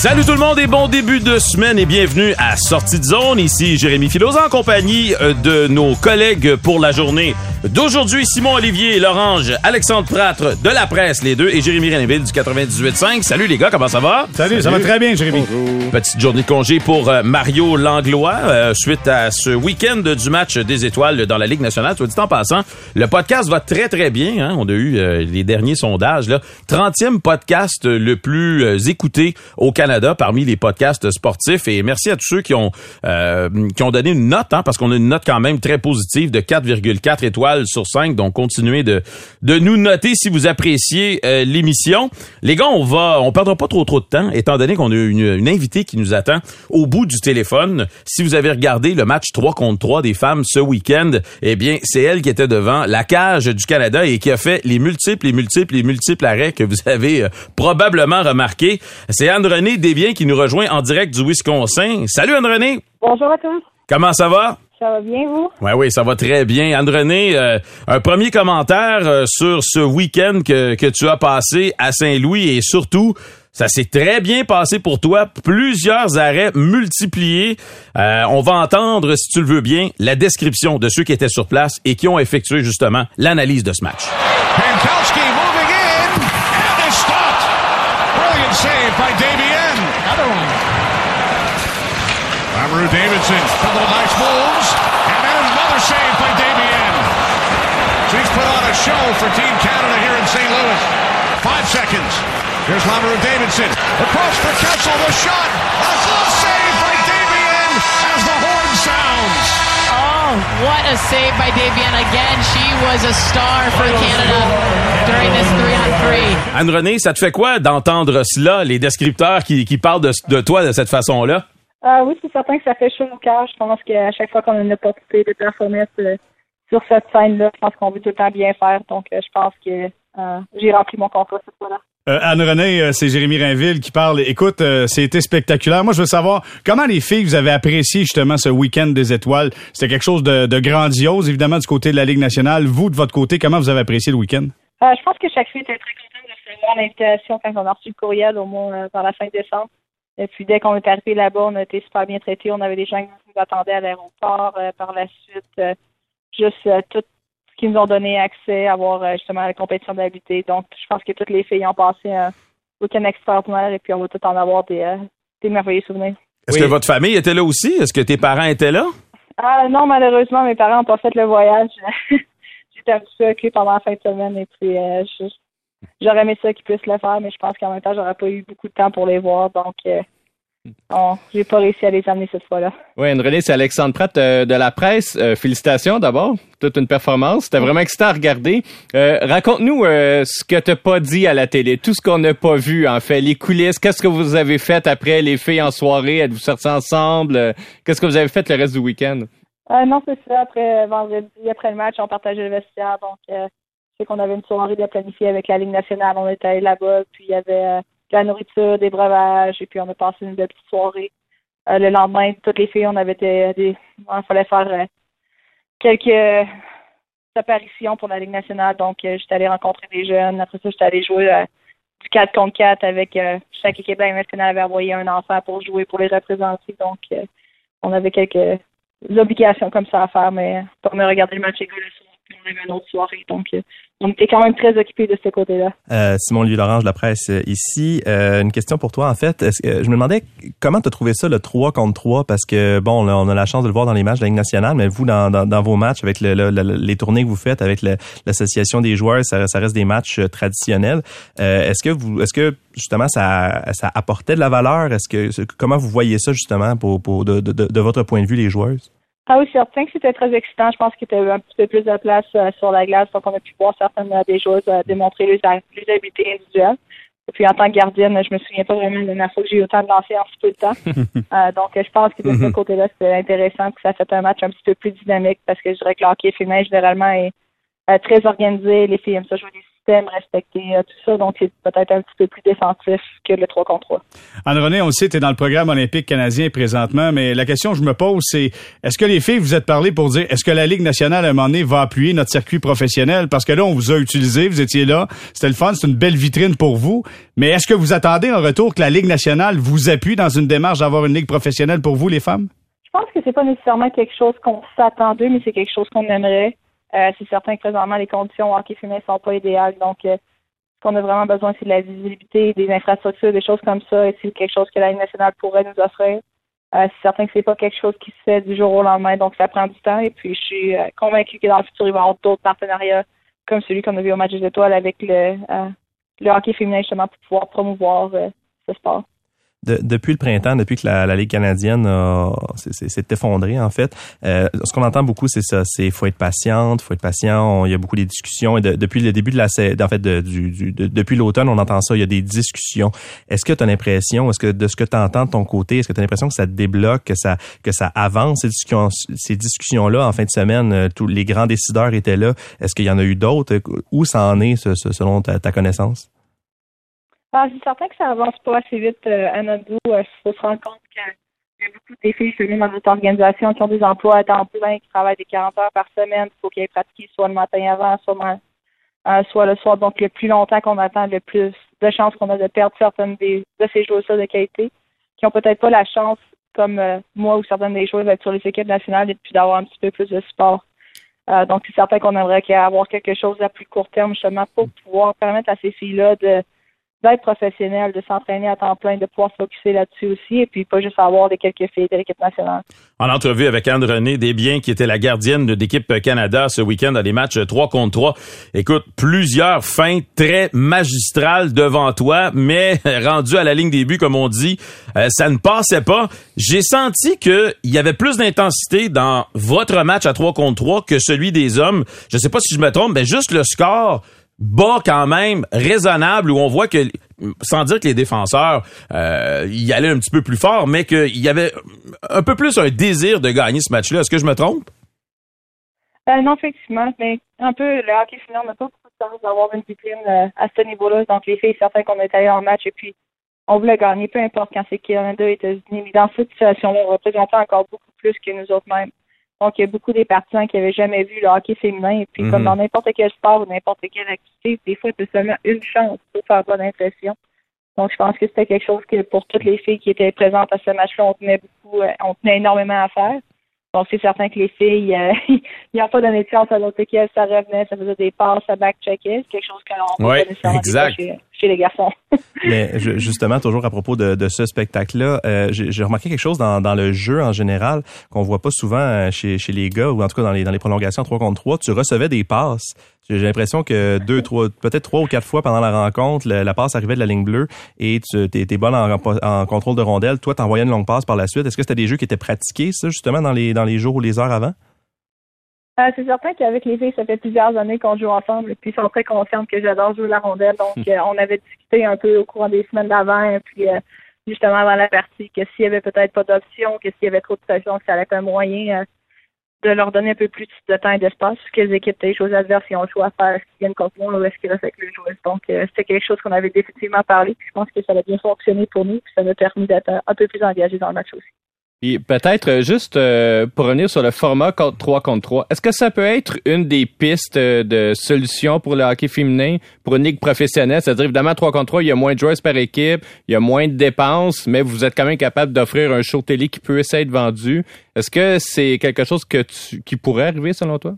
Salut tout le monde et bon début de semaine et bienvenue à Sortie de zone. Ici Jérémy Filosa en compagnie de nos collègues pour la journée d'aujourd'hui. Simon Olivier, Lorange, Alexandre Pratre de La Presse, les deux, et Jérémy Rainville du 98.5. Salut les gars, comment ça va? Salut, ça va très bien Jérémy. Bonjour. Petite journée de congé pour Mario Langlois suite à ce week-end du match des étoiles dans la Ligue nationale. Soit dit en passant, le podcast va très très bien. Hein? On a eu les derniers sondages. Là. 30e podcast le plus écouté au Canada parmi les podcasts sportifs. Et merci à tous ceux qui ont donné une note, hein, parce qu'on a une note quand même très positive de 4,4 étoiles sur 5. Donc, continuez de nous noter si vous appréciez l'émission. Les gars, on perdra pas trop de temps, étant donné qu'on a une invitée qui nous attend au bout du téléphone. Si vous avez regardé le match 3 contre 3 des femmes ce week-end, eh bien, c'est elle qui était devant la cage du Canada et qui a fait les multiples arrêts que vous avez probablement remarqué. C'est Anne-Renée Desbiens qui nous rejoint en direct du Wisconsin. Salut Anne-Renée! Bonjour à tous. Comment ça va? Ça va bien, vous? Oui, ça va très bien. Anne-Renée, un premier commentaire sur ce week-end que tu as passé à Saint-Louis et surtout, ça s'est très bien passé pour toi. Plusieurs arrêts multipliés. On va entendre, si tu le veux bien, la description de ceux qui étaient sur place et qui ont effectué justement l'analyse de ce match. Pankowski moving in, and is stopped. Brilliant save by Davian. Another one. Amaru Davidson, couple of nice moves, and then another save by Davian. She's put on a show for Team Canada here in St. Louis. 5 seconds. Here's Amaru Davidson. Across for Kessel, the shot. A full save by Davian as the horn sounds. Oh, what a save by Davian. Again, she was a star for Canada during this 3-on-3. Anne-Renée, ça te fait quoi d'entendre cela, les descripteurs qui parlent de toi de cette façon-là? Oui, c'est certain que ça fait chaud au cœur. Je pense qu'à chaque fois qu'on a une opportunité de performer sur cette scène-là, je pense qu'on veut tout le temps bien faire. Donc, je pense que j'ai rempli mon contrat cette fois-là. Anne-Renée, c'est Jérémy Rainville qui parle. Écoute, c'était spectaculaire. Moi, je veux savoir, comment les filles, vous avez apprécié justement ce week-end des étoiles? C'était quelque chose de grandiose, évidemment, du côté de la Ligue nationale. Vous, de votre côté, comment vous avez apprécié le week-end? Je pense que chaque fille était très contente de recevoir l'invitation quand on a reçu le courriel, au moins vers la fin décembre. Et puis, dès qu'on est arrivé là-bas, on a été super bien traités. On avait des gens qui nous attendaient à l'aéroport. Par la suite, tout ce qui nous ont donné accès à voir justement la compétition d'habilité. Donc, je pense que toutes les filles ont passé un week-end extraordinaire et puis on va tout en avoir des merveilleux souvenirs. Est-ce que votre famille était là aussi? Est-ce que tes parents étaient là? Non, malheureusement, mes parents n'ont pas fait le voyage. J'étais un petit peu occupée pendant la fin de semaine et puis j'aurais aimé ça qu'ils puissent le faire, mais je pense qu'en même temps, j'aurais pas eu beaucoup de temps pour les voir. Donc, j'ai pas réussi à les amener cette fois-là. Oui, Anne-Renée, c'est Alexandre Pratt de La Presse. Félicitations d'abord. Toute une performance. C'était vraiment excitant à regarder. Raconte-nous ce que t'as pas dit à la télé, tout ce qu'on n'a pas vu, en fait, les coulisses. Qu'est-ce que vous avez fait après les filles en soirée? Êtes-vous sortis ensemble? Qu'est-ce que vous avez fait le reste du week-end? Non, c'est ça. Après vendredi, après le match, on partageait le vestiaire. Donc, c'est qu'on avait une soirée de planifiée avec la Ligue nationale. On était allés là-bas, puis il y avait de la nourriture, des breuvages, et puis on a passé une belle petite soirée. Le lendemain, toutes les filles, on avait il fallait faire quelques apparitions pour la Ligue nationale. Donc, j'étais allée rencontrer des jeunes. Après ça, j'étais allée jouer du 4 contre 4 avec chaque équipe de la Ligue nationale avait envoyé un enfant pour jouer, pour les représenter. Donc, on avait quelques obligations comme ça à faire, mais pour me regarder le match égal le soir, puis on avait une autre soirée. Donc, on était quand même très occupés de ce côté-là. Simon Olivier Lorange de La Presse ici. Une question pour toi, en fait. Je me demandais comment tu as trouvé ça, le 3 contre 3, parce que, bon, là, on a la chance de le voir dans les matchs de la Ligue nationale, mais vous, dans vos matchs, avec les tournées que vous faites avec l'association des joueurs, ça reste des matchs traditionnels. Est-ce que justement, ça apportait de la valeur? Comment vous voyez ça, justement, de votre point de vue, les joueuses? Ah oui, c'est certain que c'était très excitant. Je pense qu'il y avait un petit peu plus de place sur la glace, donc on a pu voir certaines des joueuses démontrer les habiletés individuelles. Et puis en tant que gardienne, je me souviens pas vraiment de la dernière fois que j'ai eu autant de lancers en si peu de temps. Donc je pense que de ce côté-là, c'était intéressant que ça fait un match un petit peu plus dynamique parce que je dirais que le hockey féminin généralement est très organisé. Les filles aiment ça jouer des système, respecter tout ça. Donc, c'est peut-être un petit peu plus défensif que le 3 contre 3. Anne-Renée, on le sait, tu es dans le programme olympique canadien présentement, mais la question que je me pose, c'est est-ce que les filles vous êtes parlé pour dire est-ce que la Ligue nationale, à un moment donné, va appuyer notre circuit professionnel? Parce que là, on vous a utilisé, vous étiez là, c'était le fun, c'est une belle vitrine pour vous, mais est-ce que vous attendez en retour que la Ligue nationale vous appuie dans une démarche d'avoir une ligue professionnelle pour vous, les femmes? Je pense que c'est pas nécessairement quelque chose qu'on s'attendait, mais c'est quelque chose qu'on aimerait. C'est certain que présentement, les conditions au hockey féminin sont pas idéales. Donc, ce qu'on a vraiment besoin, c'est de la visibilité, des infrastructures, des choses comme ça. Et c'est quelque chose que la Ligue nationale pourrait nous offrir. C'est certain que c'est pas quelque chose qui se fait du jour au lendemain. Donc, ça prend du temps. Et puis, je suis convaincue que dans le futur, il va y avoir d'autres partenariats comme celui qu'on a vu au match des étoiles avec le hockey féminin, justement, pour pouvoir promouvoir ce sport. Depuis le printemps, depuis que la Ligue canadienne s'est effondrée, en fait, ce qu'on entend beaucoup, c'est ça, c'est faut être patient, il y a beaucoup de discussions, et depuis le début depuis l'automne, on entend ça, il y a des discussions. Est-ce que tu as l'impression, est-ce que de ce que tu entends de ton côté, est-ce que tu as l'impression que ça débloque, que ça avance, ces discussions-là, en fin de semaine, tous les grands décideurs étaient là, est-ce qu'il y en a eu d'autres? Où ça en est, selon ta connaissance? C'est certain que ça avance pas assez vite à notre goût. Il faut se rendre compte qu'il y a beaucoup de filles qui sont dans notre organisation qui ont des emplois à temps plein, qui travaillent des 40 heures par semaine. Il faut qu'ils aient pratiqué soit le matin avant, soit le soir. Donc, le plus longtemps qu'on attend, le plus de chances qu'on a de perdre certaines de ces joueuses de qualité qui ont peut-être pas la chance, comme moi ou certaines des joueuses, d'être sur les équipes nationales et puis d'avoir un petit peu plus de support. Donc, c'est certain qu'on aimerait avoir quelque chose à plus court terme, justement, pour pouvoir permettre à ces filles-là d'être professionnels, de s'entraîner à temps plein, de pouvoir se focusser là-dessus aussi, et puis pas juste avoir des quelques filles de l'équipe nationale. En entrevue avec Anne-Renée Desbiens, qui était la gardienne d'équipe Canada ce week-end dans les matchs 3 contre 3. Écoute, plusieurs feintes très magistrales devant toi, mais rendu à la ligne des buts, comme on dit, ça ne passait pas. J'ai senti qu'il y avait plus d'intensité dans votre match à 3 contre 3 que celui des hommes. Je sais pas si je me trompe, mais juste le score bas quand même, raisonnable, où on voit que, sans dire que les défenseurs y allaient un petit peu plus fort, mais qu'il y avait un peu plus un désir de gagner ce match-là. Est-ce que je me trompe? Non, effectivement, mais un peu, le hockey féminin n'a pas beaucoup de chance d'avoir une vitrine à ce niveau-là. Donc, les filles, certains qu'on est allé en match et puis on voulait gagner, peu importe quand c'est Canada, États-Unis. Mais dans cette situation-là, on représentait encore beaucoup plus que nous autres mêmes. Donc, il y a beaucoup des partisans qui n'avaient jamais vu le hockey féminin. Et puis, comme dans n'importe quel sport ou n'importe quelle activité, des fois, c'est seulement une chance pour faire bonne impression. Donc, je pense que c'était quelque chose que pour toutes les filles qui étaient présentes à ce match-là, on tenait énormément à faire. Donc, c'est certain que les filles, ils n'ont pas donné de chance à l'autre équipe, ça revenait, ça faisait des passes, ça back-checkait. C'est quelque chose qu'on ouais, peut nécessairement chez les garçons. Mais justement, toujours à propos de ce spectacle-là, j'ai remarqué quelque chose dans le jeu en général qu'on voit pas souvent chez les gars, ou en tout cas dans les prolongations 3 contre 3. Tu recevais des passes. J'ai l'impression que peut-être 3 ou 4 fois pendant la rencontre, la passe arrivait de la ligne bleue et t'es bonne en contrôle de rondelle. Toi, t'envoyais une longue passe par la suite. Est-ce que c'était des jeux qui étaient pratiqués, ça, justement, dans les jours ou les heures avant? C'est certain qu'avec les filles, ça fait plusieurs années qu'on joue ensemble et puis ils sont très conscientes que j'adore jouer la rondelle. Donc, on avait discuté un peu au courant des semaines d'avant et puis justement avant la partie que s'il y avait peut-être pas d'option, que s'il y avait trop de pression, que ça allait être un moyen de leur donner un peu plus de temps et d'espace, parce que les équipes des choses adverses, ils ont le choix à faire, est-ce qu'ils viennent contre moi ou est-ce qu'ils restent avec le joueur. Donc, c'était quelque chose qu'on avait définitivement parlé, puis je pense que ça a bien fonctionné pour nous, puis ça nous a permis d'être un peu plus engagés dans le match aussi. Et peut-être juste pour revenir sur le format 3 contre 3, est-ce que ça peut être une des pistes de solution pour le hockey féminin, pour une ligue professionnelle? C'est-à-dire, évidemment, 3 contre 3, il y a moins de joueurs par équipe, il y a moins de dépenses, mais vous êtes quand même capable d'offrir un show télé qui peut essayer être vendu. Est-ce que c'est quelque chose qui pourrait arriver, selon toi?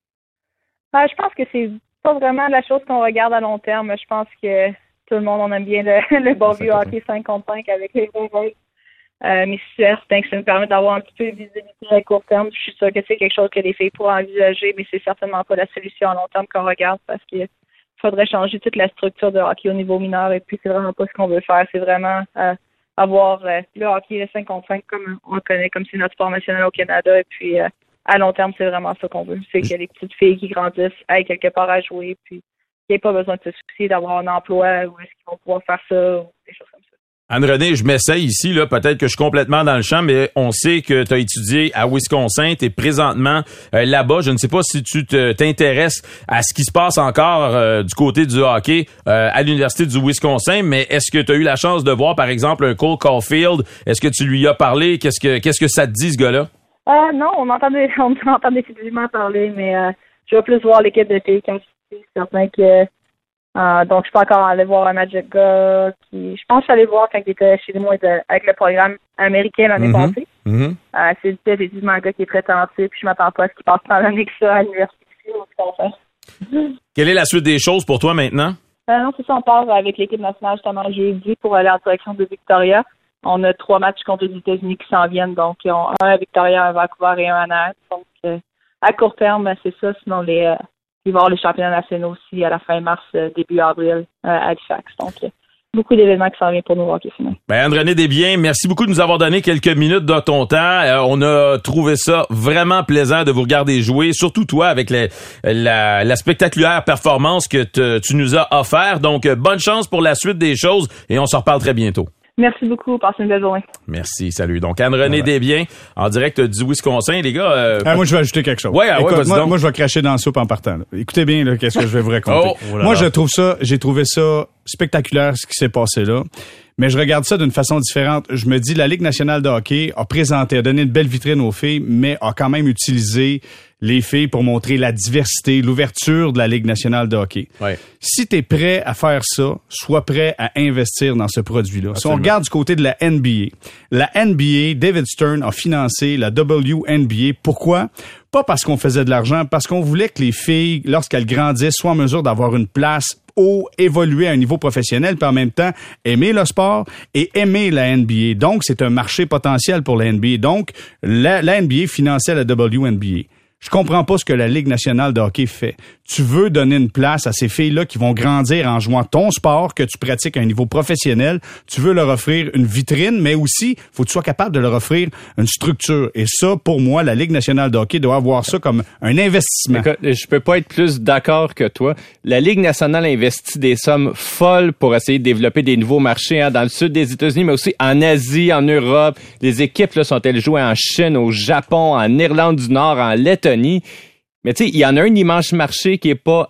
Je pense que c'est pas vraiment la chose qu'on regarde à long terme. Je pense que tout le monde, on aime bien le bon vieux hockey 5 contre 5 avec les règles. Mais c'est certain que ça nous permet d'avoir un petit peu de visibilité à court terme. Je suis sûre que c'est quelque chose que les filles pourraient envisager, mais c'est certainement pas la solution à long terme qu'on regarde parce qu'il faudrait changer toute la structure de hockey au niveau mineur et puis c'est vraiment pas ce qu'on veut faire. C'est vraiment avoir le hockey le 5 contre 5 comme on le connaît, comme c'est notre sport national au Canada et puis à long terme, c'est vraiment ça qu'on veut. C'est que les petites filles qui grandissent aient quelque part à jouer puis qu'il n'y ait pas besoin de se soucier d'avoir un emploi ou est-ce qu'ils vont pouvoir faire ça ou des choses comme ça. Anne-Renée, je m'essaye ici, là, peut-être que je suis complètement dans le champ, mais on sait que tu as étudié à Wisconsin, tu es présentement là-bas. Je ne sais pas si tu t'intéresses à ce qui se passe encore du côté du hockey à l'Université du Wisconsin, mais est-ce que tu as eu la chance de voir, par exemple, un Cole Caulfield? Est-ce que tu lui as parlé? Qu'est-ce que ça te dit, ce gars-là? Non, on entend effectivement parler, mais je vais plus voir l'équipe de filles quand je suis certain que donc, je suis pas encore allé voir un match de gars je pense que je suis allé voir quand il était chez moi avec le programme américain l'année passée. C'est effectivement un gars qui est très talentueux, puis je m'attends pas à ce qu'il passe tant d'années que ça à l'université. Quelle est la suite des choses pour toi maintenant? Non, c'est ça, on part avec l'équipe nationale justement jeudi pour aller en direction de Victoria. On a 3 matchs contre les États-Unis qui s'en viennent, donc ils ont un à Victoria, un à Vancouver et un à Anaheim. Donc, à court terme, c'est ça, sinon il va y avoir les championnats nationaux aussi à la fin mars, début avril à Halifax. Donc, beaucoup d'événements qui s'en viennent pour nous hockey finalement. Anne-Renée Desbiens, merci beaucoup de nous avoir donné quelques minutes de ton temps. On a trouvé ça vraiment plaisant de vous regarder jouer, surtout toi avec la spectaculaire performance que tu nous as offert. Donc, bonne chance pour la suite des choses et on se reparle très bientôt. Merci beaucoup. Passez une belle journée. Merci. Salut. Donc, Anne-Renée Desbiens, en direct du Wisconsin. Les gars... moi, je vais ajouter quelque chose. Écoute, moi, je vais cracher dans la soupe en partant. Là. Écoutez bien qu'est-ce que je vais vous raconter. Moi, j'ai trouvé ça spectaculaire, ce qui s'est passé là. Mais je regarde ça d'une façon différente. Je me dis, la Ligue nationale de hockey a donné une belle vitrine aux filles, mais a quand même utilisé les filles pour montrer la diversité, l'ouverture de la Ligue nationale de hockey. Ouais. Si tu es prêt à faire ça, sois prêt à investir dans ce produit-là. Absolument. Si on regarde du côté de la NBA, David Stern a financé la WNBA. Pourquoi? Pas parce qu'on faisait de l'argent, parce qu'on voulait que les filles, lorsqu'elles grandissent, soient en mesure d'avoir une place évoluer à un niveau professionnel, puis en même temps aimer le sport et aimer la NBA. Donc, c'est un marché potentiel pour la NBA. Donc, la NBA finançait la WNBA. Je comprends pas ce que la Ligue nationale de hockey fait. Tu veux donner une place à ces filles-là qui vont grandir en jouant ton sport que tu pratiques à un niveau professionnel. Tu veux leur offrir une vitrine, mais aussi, faut que tu sois capable de leur offrir une structure. Et ça, pour moi, la Ligue nationale de hockey doit avoir ça comme un investissement. Écoute, je peux pas être plus d'accord que toi. La Ligue nationale investit des sommes folles pour essayer de développer des nouveaux marchés dans le sud des États-Unis, mais aussi en Asie, en Europe. Les équipes là, sont-elles jouées en Chine, au Japon, en Irlande du Nord, en Lettonie. Mais tu sais, il y en a un immense marché qui est pas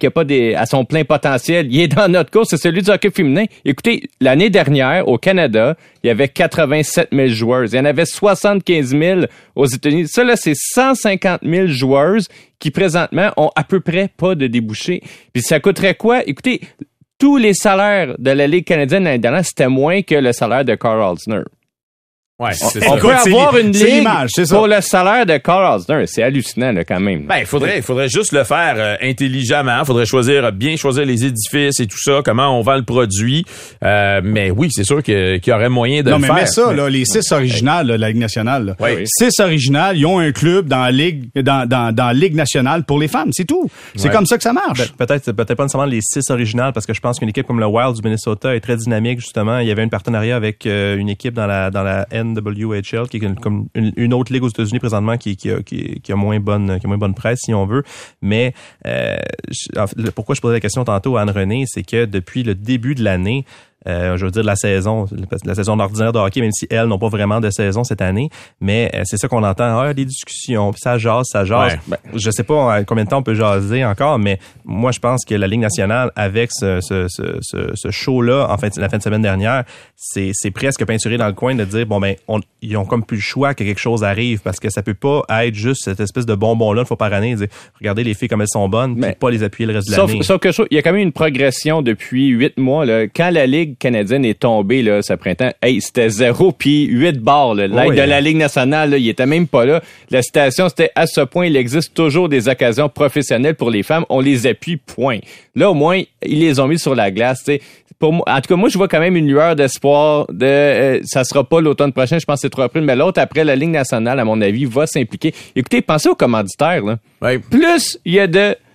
à son plein potentiel. Il est dans notre course, c'est celui du hockey féminin. Écoutez, l'année dernière au Canada, il y avait 87 000 joueurs. Il y en avait 75 000 aux États-Unis. Ça là, c'est 150 000 joueurs qui présentement ont à peu près pas de débouchés. Puis ça coûterait quoi? Écoutez, tous les salaires de la Ligue canadienne l'année dernière, c'était moins que le salaire de Carl Alsner. Ouais, on peut avoir une ligue pour le salaire de Carl Alsner. C'est hallucinant là, quand même. Il faudrait juste le faire intelligemment. Il faudrait bien choisir les édifices et tout ça, comment on vend le produit. Mais oui, c'est sûr qu'il y aurait moyen de le faire. Mais ça, là, les 6 originales de la Ligue nationale, là, 6 originales, ils ont un club dans la Ligue, dans la Ligue nationale pour les femmes, c'est tout. C'est comme ça que ça marche. Peut-être pas nécessairement les 6 originales, parce que je pense qu'une équipe comme le Wild du Minnesota est très dynamique, justement. Il y avait un partenariat avec une équipe dans la NWHL, qui est comme une autre ligue aux États-Unis présentement qui a moins bonne presse, si on veut. Mais pourquoi je posais la question tantôt à Anne-Renée, c'est que depuis le début de l'année, je veux dire la saison ordinaire de hockey, même si elles n'ont pas vraiment de saison cette année, mais c'est ça qu'on entend, des discussions, puis ça jase. Ouais. Je sais pas combien de temps on peut jaser encore, mais moi je pense que la Ligue nationale, avec ce show-là, la fin de semaine dernière, c'est presque peinturé dans le coin de dire, ils ont comme plus le choix que quelque chose arrive, parce que ça peut pas être juste cette espèce de bonbon-là, une fois par année, dire, regardez les filles comme elles sont bonnes, puis pas les appuyer le reste de l'année. Sauf que il y a quand même une progression depuis 8 mois, là. Quand la Ligue canadienne est tombée là, ce printemps, c'était 0 puis 8 barres. L'aide de la Ligue nationale, là, il était même pas là. La citation, c'était à ce point, il existe toujours des occasions professionnelles pour les femmes. On les appuie, point. Là, au moins, ils les ont mis sur la glace. T'sais. Pour moi, en tout cas, moi, je vois quand même une lueur d'espoir ça sera pas l'automne prochain, je pense que c'est 3 avril, mais l'autre après, la Ligue nationale, à mon avis, va s'impliquer. Écoutez, pensez aux commanditaires. Là. Ouais. Plus il y a de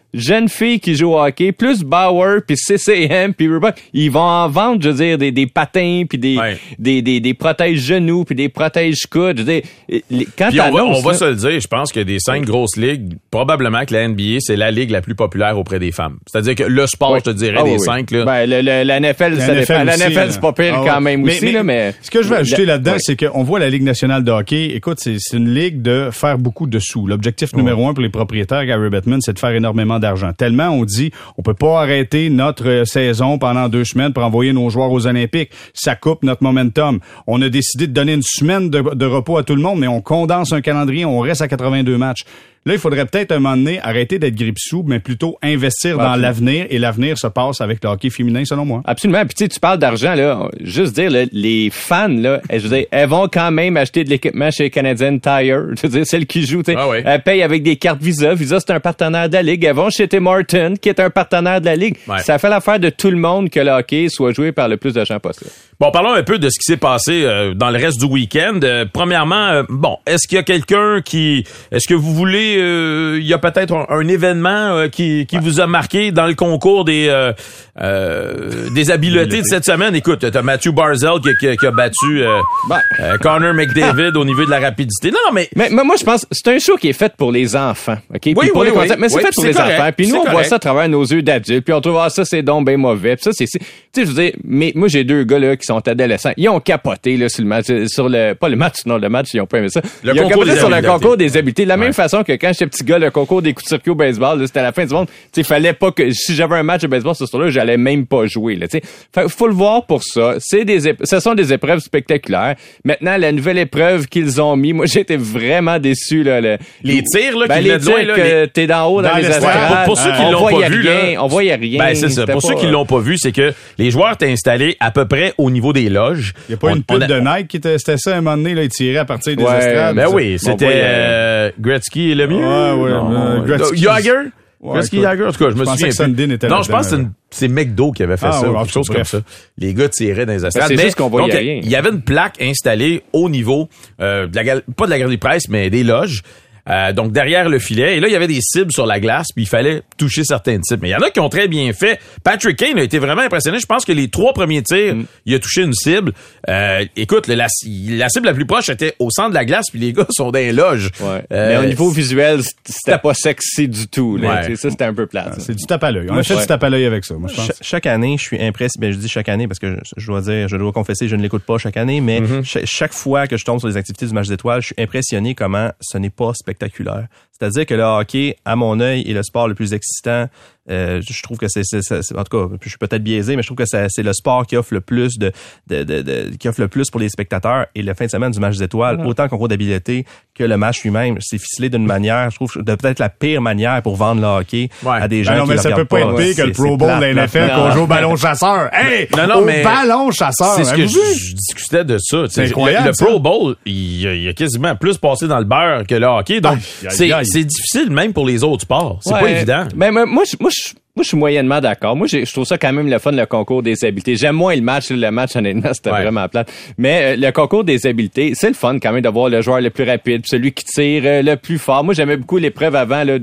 jeunes filles qui jouent au hockey, plus Bauer, puis CCM, puis Reebok, ils vont en vendre, je veux dire, des patins, puis des protèges genoux, puis des protèges coudes. Je veux dire, quand puis on va se le dire, je pense que des 5 grosses ligues, probablement que la NBA, c'est la ligue la plus populaire auprès des femmes. C'est-à-dire que le sport, je te dirais, des 5, là. Ben, la NFL, ça dépend. La NFL, c'est pas pire quand même aussi, là, mais. Ce que je veux ajouter là-dedans, c'est qu'on voit la Ligue nationale de hockey. Écoute, c'est une ligue de faire beaucoup de sous. L'objectif numéro 1 pour les propriétaires, Gary Bettman, c'est de faire énormément d'argent. Tellement on dit, on peut pas arrêter notre saison pendant 2 semaines pour envoyer nos joueurs aux Olympiques. Ça coupe notre momentum. On a décidé de donner une semaine de repos à tout le monde, mais on condense un calendrier, on reste à 82 matchs. Là, il faudrait peut-être un moment donné arrêter d'être grippe-sous, mais plutôt investir dans l'avenir. Et l'avenir se passe avec le hockey féminin, selon moi. Absolument. Puis tu parles d'argent, là. Juste dire, là, les fans, là, je veux dire, elles vont quand même acheter de l'équipement chez Canadian Tire. Je veux dire, celles qui jouent, tu sais, elles payent avec des cartes Visa. Visa, c'est un partenaire de la Ligue. Elles vont chez Tim Hortons, qui est un partenaire de la Ligue. Ouais. Ça fait l'affaire de tout le monde que le hockey soit joué par le plus de gens possible. Bon, parlons un peu de ce qui s'est passé dans le reste du week-end. Premièrement, est-ce qu'il y a quelqu'un est-ce que vous voulez, il y a peut-être un événement qui vous a marqué dans le concours des habiletés de cette semaine? Écoute, t'as Matthew Barzal qui a battu Connor McDavid au niveau de la rapidité. Non, mais moi, je pense c'est un show qui est fait pour les enfants. OK? Oui, pour les concepts, mais c'est fait pour les enfants. Puis nous, on voit ça à travers nos yeux d'adultes. Puis on trouve, ça, c'est donc bien mauvais. Puis ça, tu sais, je veux dire, mais moi, j'ai 2 gars, là, qui sont adolescents. Ils ont capoté, là, sur le match, pas le match, non, le match, ils ont pas aimé ça. Ils ont capoté sur le concours des habiletés. De la même façon que quand j'étais petit gars, le concours des coups de circuit au baseball, là, c'était à la fin du monde. Tu sais, fallait pas que, si j'avais un match de baseball ce soir-là, j'allais même pas jouer, là, tu sais. Faut le voir pour ça. Ce sont des épreuves spectaculaires. Maintenant, la nouvelle épreuve qu'ils ont mis, moi, j'étais vraiment déçu, là. Les tirs, là, qui venaient de loin, là. T'es d'en haut dans les estrades. Pour ceux qui l'ont pas vu, là. On voyait rien. Ben, c'est ça. Pour ceux qui l'ont pas vu, c'est que les joueurs étaient installés à peu près au niveau des loges. Il y a pas une pub de Nike qui c'était ça à un moment donné, là, ils tiraient à partir des estrades. Ben oui, c'était Gretzky le mieux. Gretzky. Jagger? Gretzky Jagger, en tout cas, je me souviens. Sundin était non, je pense que c'est McDo qui avait fait ça, quelque chose comme ça. Les gars tiraient dans les estrades. C'est juste qu'on voyait rien. Il y avait une plaque installée au niveau pas de la galerie de presse, mais des loges. Donc derrière le filet, et là il y avait des cibles sur la glace, puis il fallait toucher certaines cibles. Mais il y en a qui ont très bien fait. Patrick Kane a été vraiment impressionné. Je pense que les 3 premiers tirs, il a touché une cible. Écoute, la cible la plus proche était au centre de la glace, puis les gars sont dans les loges. Ouais. Mais au niveau visuel, c'était pas sexy du tout. Là. Ouais. Ça, c'était un peu plate. C'est du tape à l'œil. On a fait du tape à l'œil avec ça. Moi, je pense. Chaque année, je suis impressionné. Ben, je dis chaque année parce que je dois confesser, je ne l'écoute pas chaque année, mais chaque fois que je tombe sur les activités du match d'étoiles, je suis impressionné comment ce n'est pas spectaculaire. C'est-à-dire que le hockey, à mon œil, est le sport le plus excitant. Je trouve que c'est en tout cas, je suis peut-être biaisé, mais je trouve que c'est le sport qui offre le plus qui offre le plus pour les spectateurs. Et la fin de semaine du match d'étoiles, autant le concours d'habileté que le match lui-même, c'est ficelé d'une manière, je trouve, de peut-être la pire manière pour vendre le hockey à des gens qui non, mais ça peut pas être pire que le Pro Bowl de la NFL qu'on joue au ballon chasseur. Hey! Ballon chasseur! C'est ce que je discutais de ça. C'est incroyable. Le Pro Bowl, il a quasiment plus passé dans le beurre que le hockey. Donc, c'est difficile même pour les autres sports. C'est pas évident. Mais moi, je suis moyennement d'accord. Moi, je trouve ça quand même le fun, le concours des habiletés. J'aime moins le match. Le match, honnêtement, c'était vraiment plate. Mais le concours des habiletés, c'est le fun quand même de voir le joueur le plus rapide, celui qui tire le plus fort. Moi, j'aimais beaucoup l'épreuve avant là,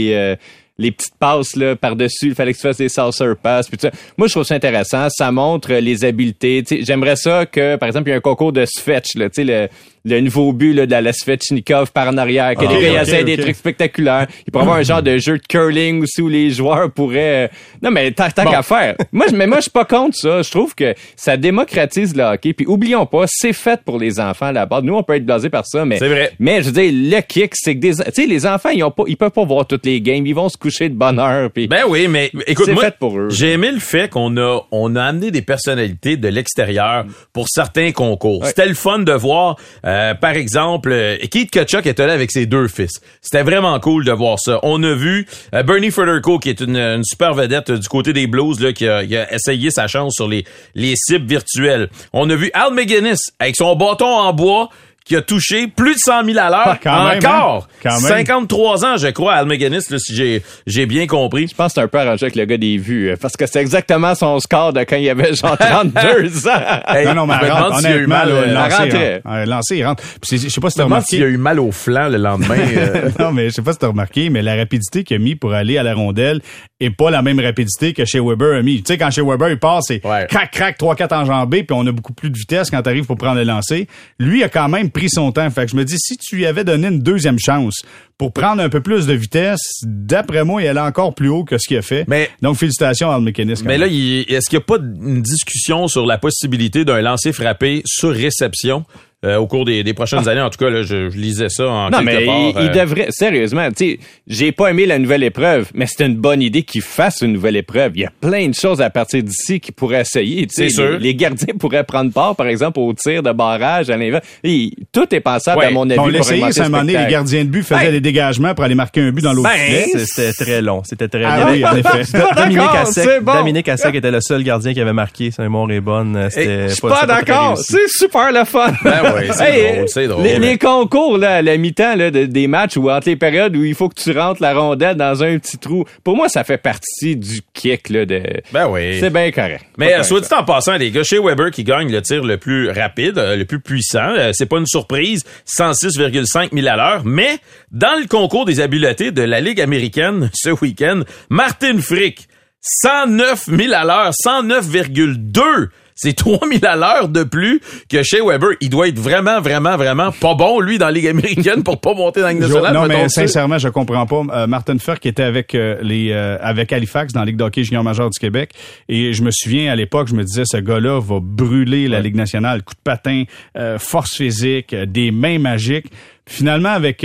les petites passes là par-dessus, il fallait que tu fasses des saucer passes. Puis moi, je trouve ça intéressant. Ça montre les habiletés. T'sais, j'aimerais ça que, par exemple, il y a un concours de Svetch, là, tu sais, le nouveau but là, de la Svechnikov par en arrière, que les gars essaient des trucs spectaculaires. Il pourrait y avoir un genre de jeu de curling aussi où les joueurs pourraient... Non, mais tant qu'à faire. Moi, je suis pas contre ça. Je trouve que ça démocratise le hockey. Puis oublions pas, c'est fait pour les enfants à la base. Nous, on peut être blasé par ça, mais... C'est vrai. Mais je veux dire, le kick, c'est que tu sais, les enfants, ils peuvent pas voir toutes les games. Ils vont se coucher de bonne heure. Puis ben oui, mais écoute, moi, fait pour eux. J'ai aimé le fait qu'on a amené des personnalités de l'extérieur pour certains concours. Ouais. C'était le fun de voir, par exemple, Keith Tkachuk était là avec ses 2 fils. C'était vraiment cool de voir ça. On a vu Bernie Federko, qui est une super vedette du côté des Blues, là, qui a essayé sa chance sur les cibles virtuelles. On a vu Al McGuinness avec son bâton en bois qui a touché plus de 100 000 à l'heure encore. Quand même. 53 ans, je crois, Al McGuinness, là, si j'ai bien compris. Je pense que c'est un peu arrangé avec le gars des vues, parce que c'est exactement son score de quand il avait genre 32 ans. Hey, non, mais je me demande s'il y a eu mal lancé, il rentre. Puis je sais pas si je t'as me demande remarqué. s'il y a eu mal au flanc le lendemain. Non, mais je sais pas si t'as remarqué, mais la rapidité qu'il a mis pour aller à la rondelle est pas la même rapidité que Shea Weber a mis. Tu sais, quand Shea Weber, il passe, c'est crac, 3-4 enjambées, puis on a beaucoup plus de vitesse quand t'arrives pour prendre le lancer. Lui a quand même pris son temps. Fait que je me dis, si tu lui avais donné une deuxième chance pour prendre un peu plus de vitesse, d'après moi, il allait encore plus haut que ce qu'il a fait. Donc, félicitations à Al McInnes. Mais là, est-ce qu'il n'y a pas une discussion sur la possibilité d'un lancer frappé sur réception? Au cours des prochaines années, en tout cas, là, je lisais ça en quelque part. Non, mais il devrait, sérieusement, tu sais, j'ai pas aimé la nouvelle épreuve, mais c'est une bonne idée qu'il fasse une nouvelle épreuve. Il y a plein de choses à partir d'ici qu'il pourrait essayer. Tu sais, les gardiens pourraient prendre part, par exemple, au tir de barrage à l'inverse. Tout est pensable, à mon avis, on pour l'essayait, c'est un moment donné, les gardiens de but faisaient des dégagements pour aller marquer un but dans l'autre filet. C'était très long. C'était très long. Oui, en effet. Dominique Hassek était le seul gardien qui avait marqué. Saint-Maur est bonne. Je suis pas d'accord. C'est super le fun. Oui, c'est drôle. Les concours, là, à la mi-temps, là, des matchs ou entre les périodes où il faut que tu rentres la rondelle dans un petit trou. Pour moi, ça fait partie du kick, là, c'est bien correct. Mais, soit dit en passant, les gars, Shea Weber qui gagne le tir le plus rapide, le plus puissant, c'est pas une surprise, 106,5 000 à l'heure, mais, dans le concours des habiletés de la Ligue américaine, ce week-end, Martin Frick, 109 000 à l'heure, 109,2. C'est 3 000 à l'heure de plus que Shea Weber. Il doit être vraiment, vraiment, vraiment pas bon, lui, dans la Ligue américaine pour pas monter dans la Ligue nationale. Non, mais sincèrement, je comprends pas. Martin Frick qui était avec avec Halifax dans la Ligue d'hockey junior major du Québec. Et je me souviens, à l'époque, je me disais, ce gars-là va brûler la Ligue nationale. Coup de patin, force physique, des mains magiques. Finalement, avec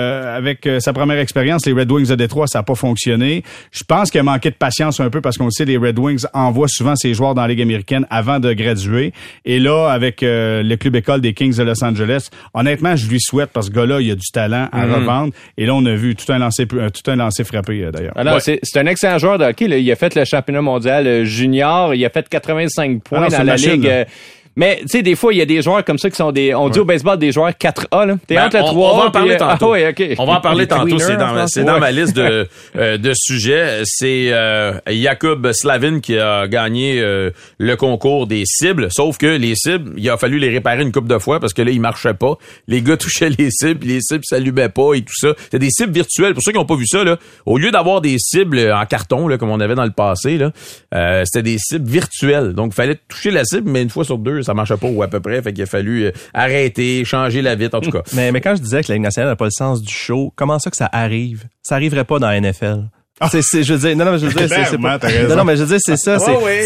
sa première expérience, les Red Wings de Détroit, ça n'a pas fonctionné. Je pense qu'il a manqué de patience un peu parce qu'on le sait, les Red Wings envoient souvent ses joueurs dans la Ligue américaine avant de graduer. Et là, avec le club école des Kings de Los Angeles, honnêtement, je lui souhaite parce que ce gars-là, il a du talent à revendre. Et là, on a vu tout un lancer frappé d'ailleurs. Alors, c'est un excellent joueur de hockey. Là. Il a fait le championnat mondial junior. Il a fait 85 points dans la Ligue. Mais, tu sais, des fois, il y a des joueurs comme ça qui sont on dit au baseball des joueurs 4A, là. T'es entre le 3A. On va en parler tantôt. Okay. On va en parler tantôt. C'est dans ma liste de sujets. C'est, Jakub Slavin qui a gagné, le concours des cibles. Sauf que les cibles, il a fallu les réparer une couple de fois parce que là, ils marchaient pas. Les gars touchaient les cibles, puis les cibles s'allumaient pas et tout ça. C'était des cibles virtuelles. Pour ceux qui n'ont pas vu ça, là, au lieu d'avoir des cibles en carton, là, comme on avait dans le passé, là, c'était des cibles virtuelles. Donc, il fallait toucher la cible, mais une fois sur deux, ça marchait pas ou à peu près, fait qu'il a fallu arrêter, changer la vitre, en tout cas. Mais quand je disais que la Ligue nationale n'a pas le sens du show, comment ça que ça arrive? Ça arriverait pas dans la NFL. Je veux dire, non, mais je veux dire, c'est pas. Non, mais je veux dire, c'est ça.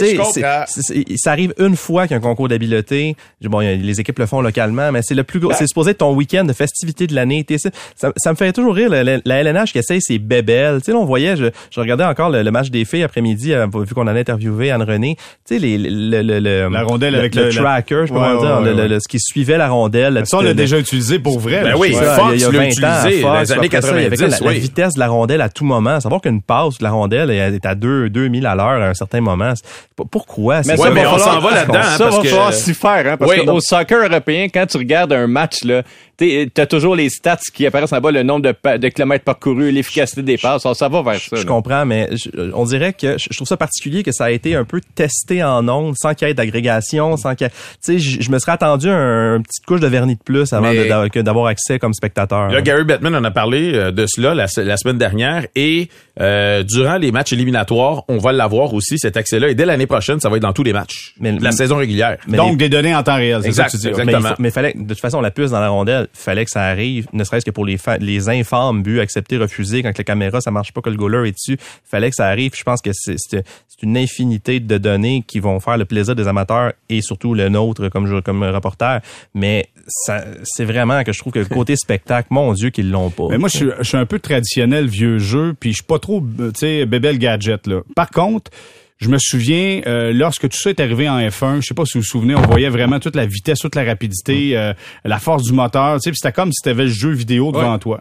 Ça arrive une fois qu'il y a un concours d'habileté. Bon, les équipes le font localement, mais c'est le plus gros. C'est supposé être ton week-end de festivité de l'année. Ça me fait toujours rire, la LNH qui essaye ses bébelles. Tu sais, là, on voyait, je regardais encore le match des filles après-midi, vu qu'on allait interviewer Anne-Renée. Tu sais, la rondelle avec le tracker, je peux dire, ce qui suivait la rondelle. Ça, on l'a déjà utilisé pour vrai. Ben oui, Fox l'a utilisé dans les années 90. La vitesse de la rondelle à tout moment. Savoir qu'une passe de la rondelle est à 2000 à l'heure à un certain moment. Pourquoi? Mais on s'en va là-dedans. Ça va falloir s'y faire, hein, parce qu'au soccer européen, quand tu regardes un match, là, t'as toujours les stats qui apparaissent en bas, le nombre de kilomètres parcourus, l'efficacité des passes. Ça va vers ça. Je comprends, mais on dirait que je trouve ça particulier que ça a été un peu testé en ondes, sans qu'il y ait d'agrégation, sans qu'il y ait, tu sais, je me serais attendu une petite couche de vernis de plus avant d'avoir accès comme spectateur. Là, Gary Bettman en a parlé de cela la semaine dernière et durant les matchs éliminatoires, on va l'avoir aussi, cet accès-là. Et dès l'année prochaine, ça va être dans tous les matchs de la saison régulière. Donc, des données en temps réel, c'est ça que tu dis. Exactement. Mais fallait, de toute façon, la puce dans la rondelle, fallait que ça arrive, ne serait-ce que pour les infâmes buts acceptés, refusés, quand la caméra, ça marche pas, que le goaler est dessus, fallait que ça arrive. Je pense que c'est une infinité de données qui vont faire le plaisir des amateurs et surtout le nôtre comme reporter. Mais c'est vraiment que je trouve que le côté spectacle, mon Dieu, qu'ils l'ont pas. Mais moi, je suis un peu traditionnel vieux jeu, puis je suis pas trop, tu sais, bébelle gadget, là. Par contre, je me souviens, lorsque tout ça est arrivé en F1, je sais pas si vous vous souvenez, on voyait vraiment toute la vitesse, toute la rapidité, la force du moteur, tu sais, puis c'était comme si tu avais le jeu vidéo devant toi.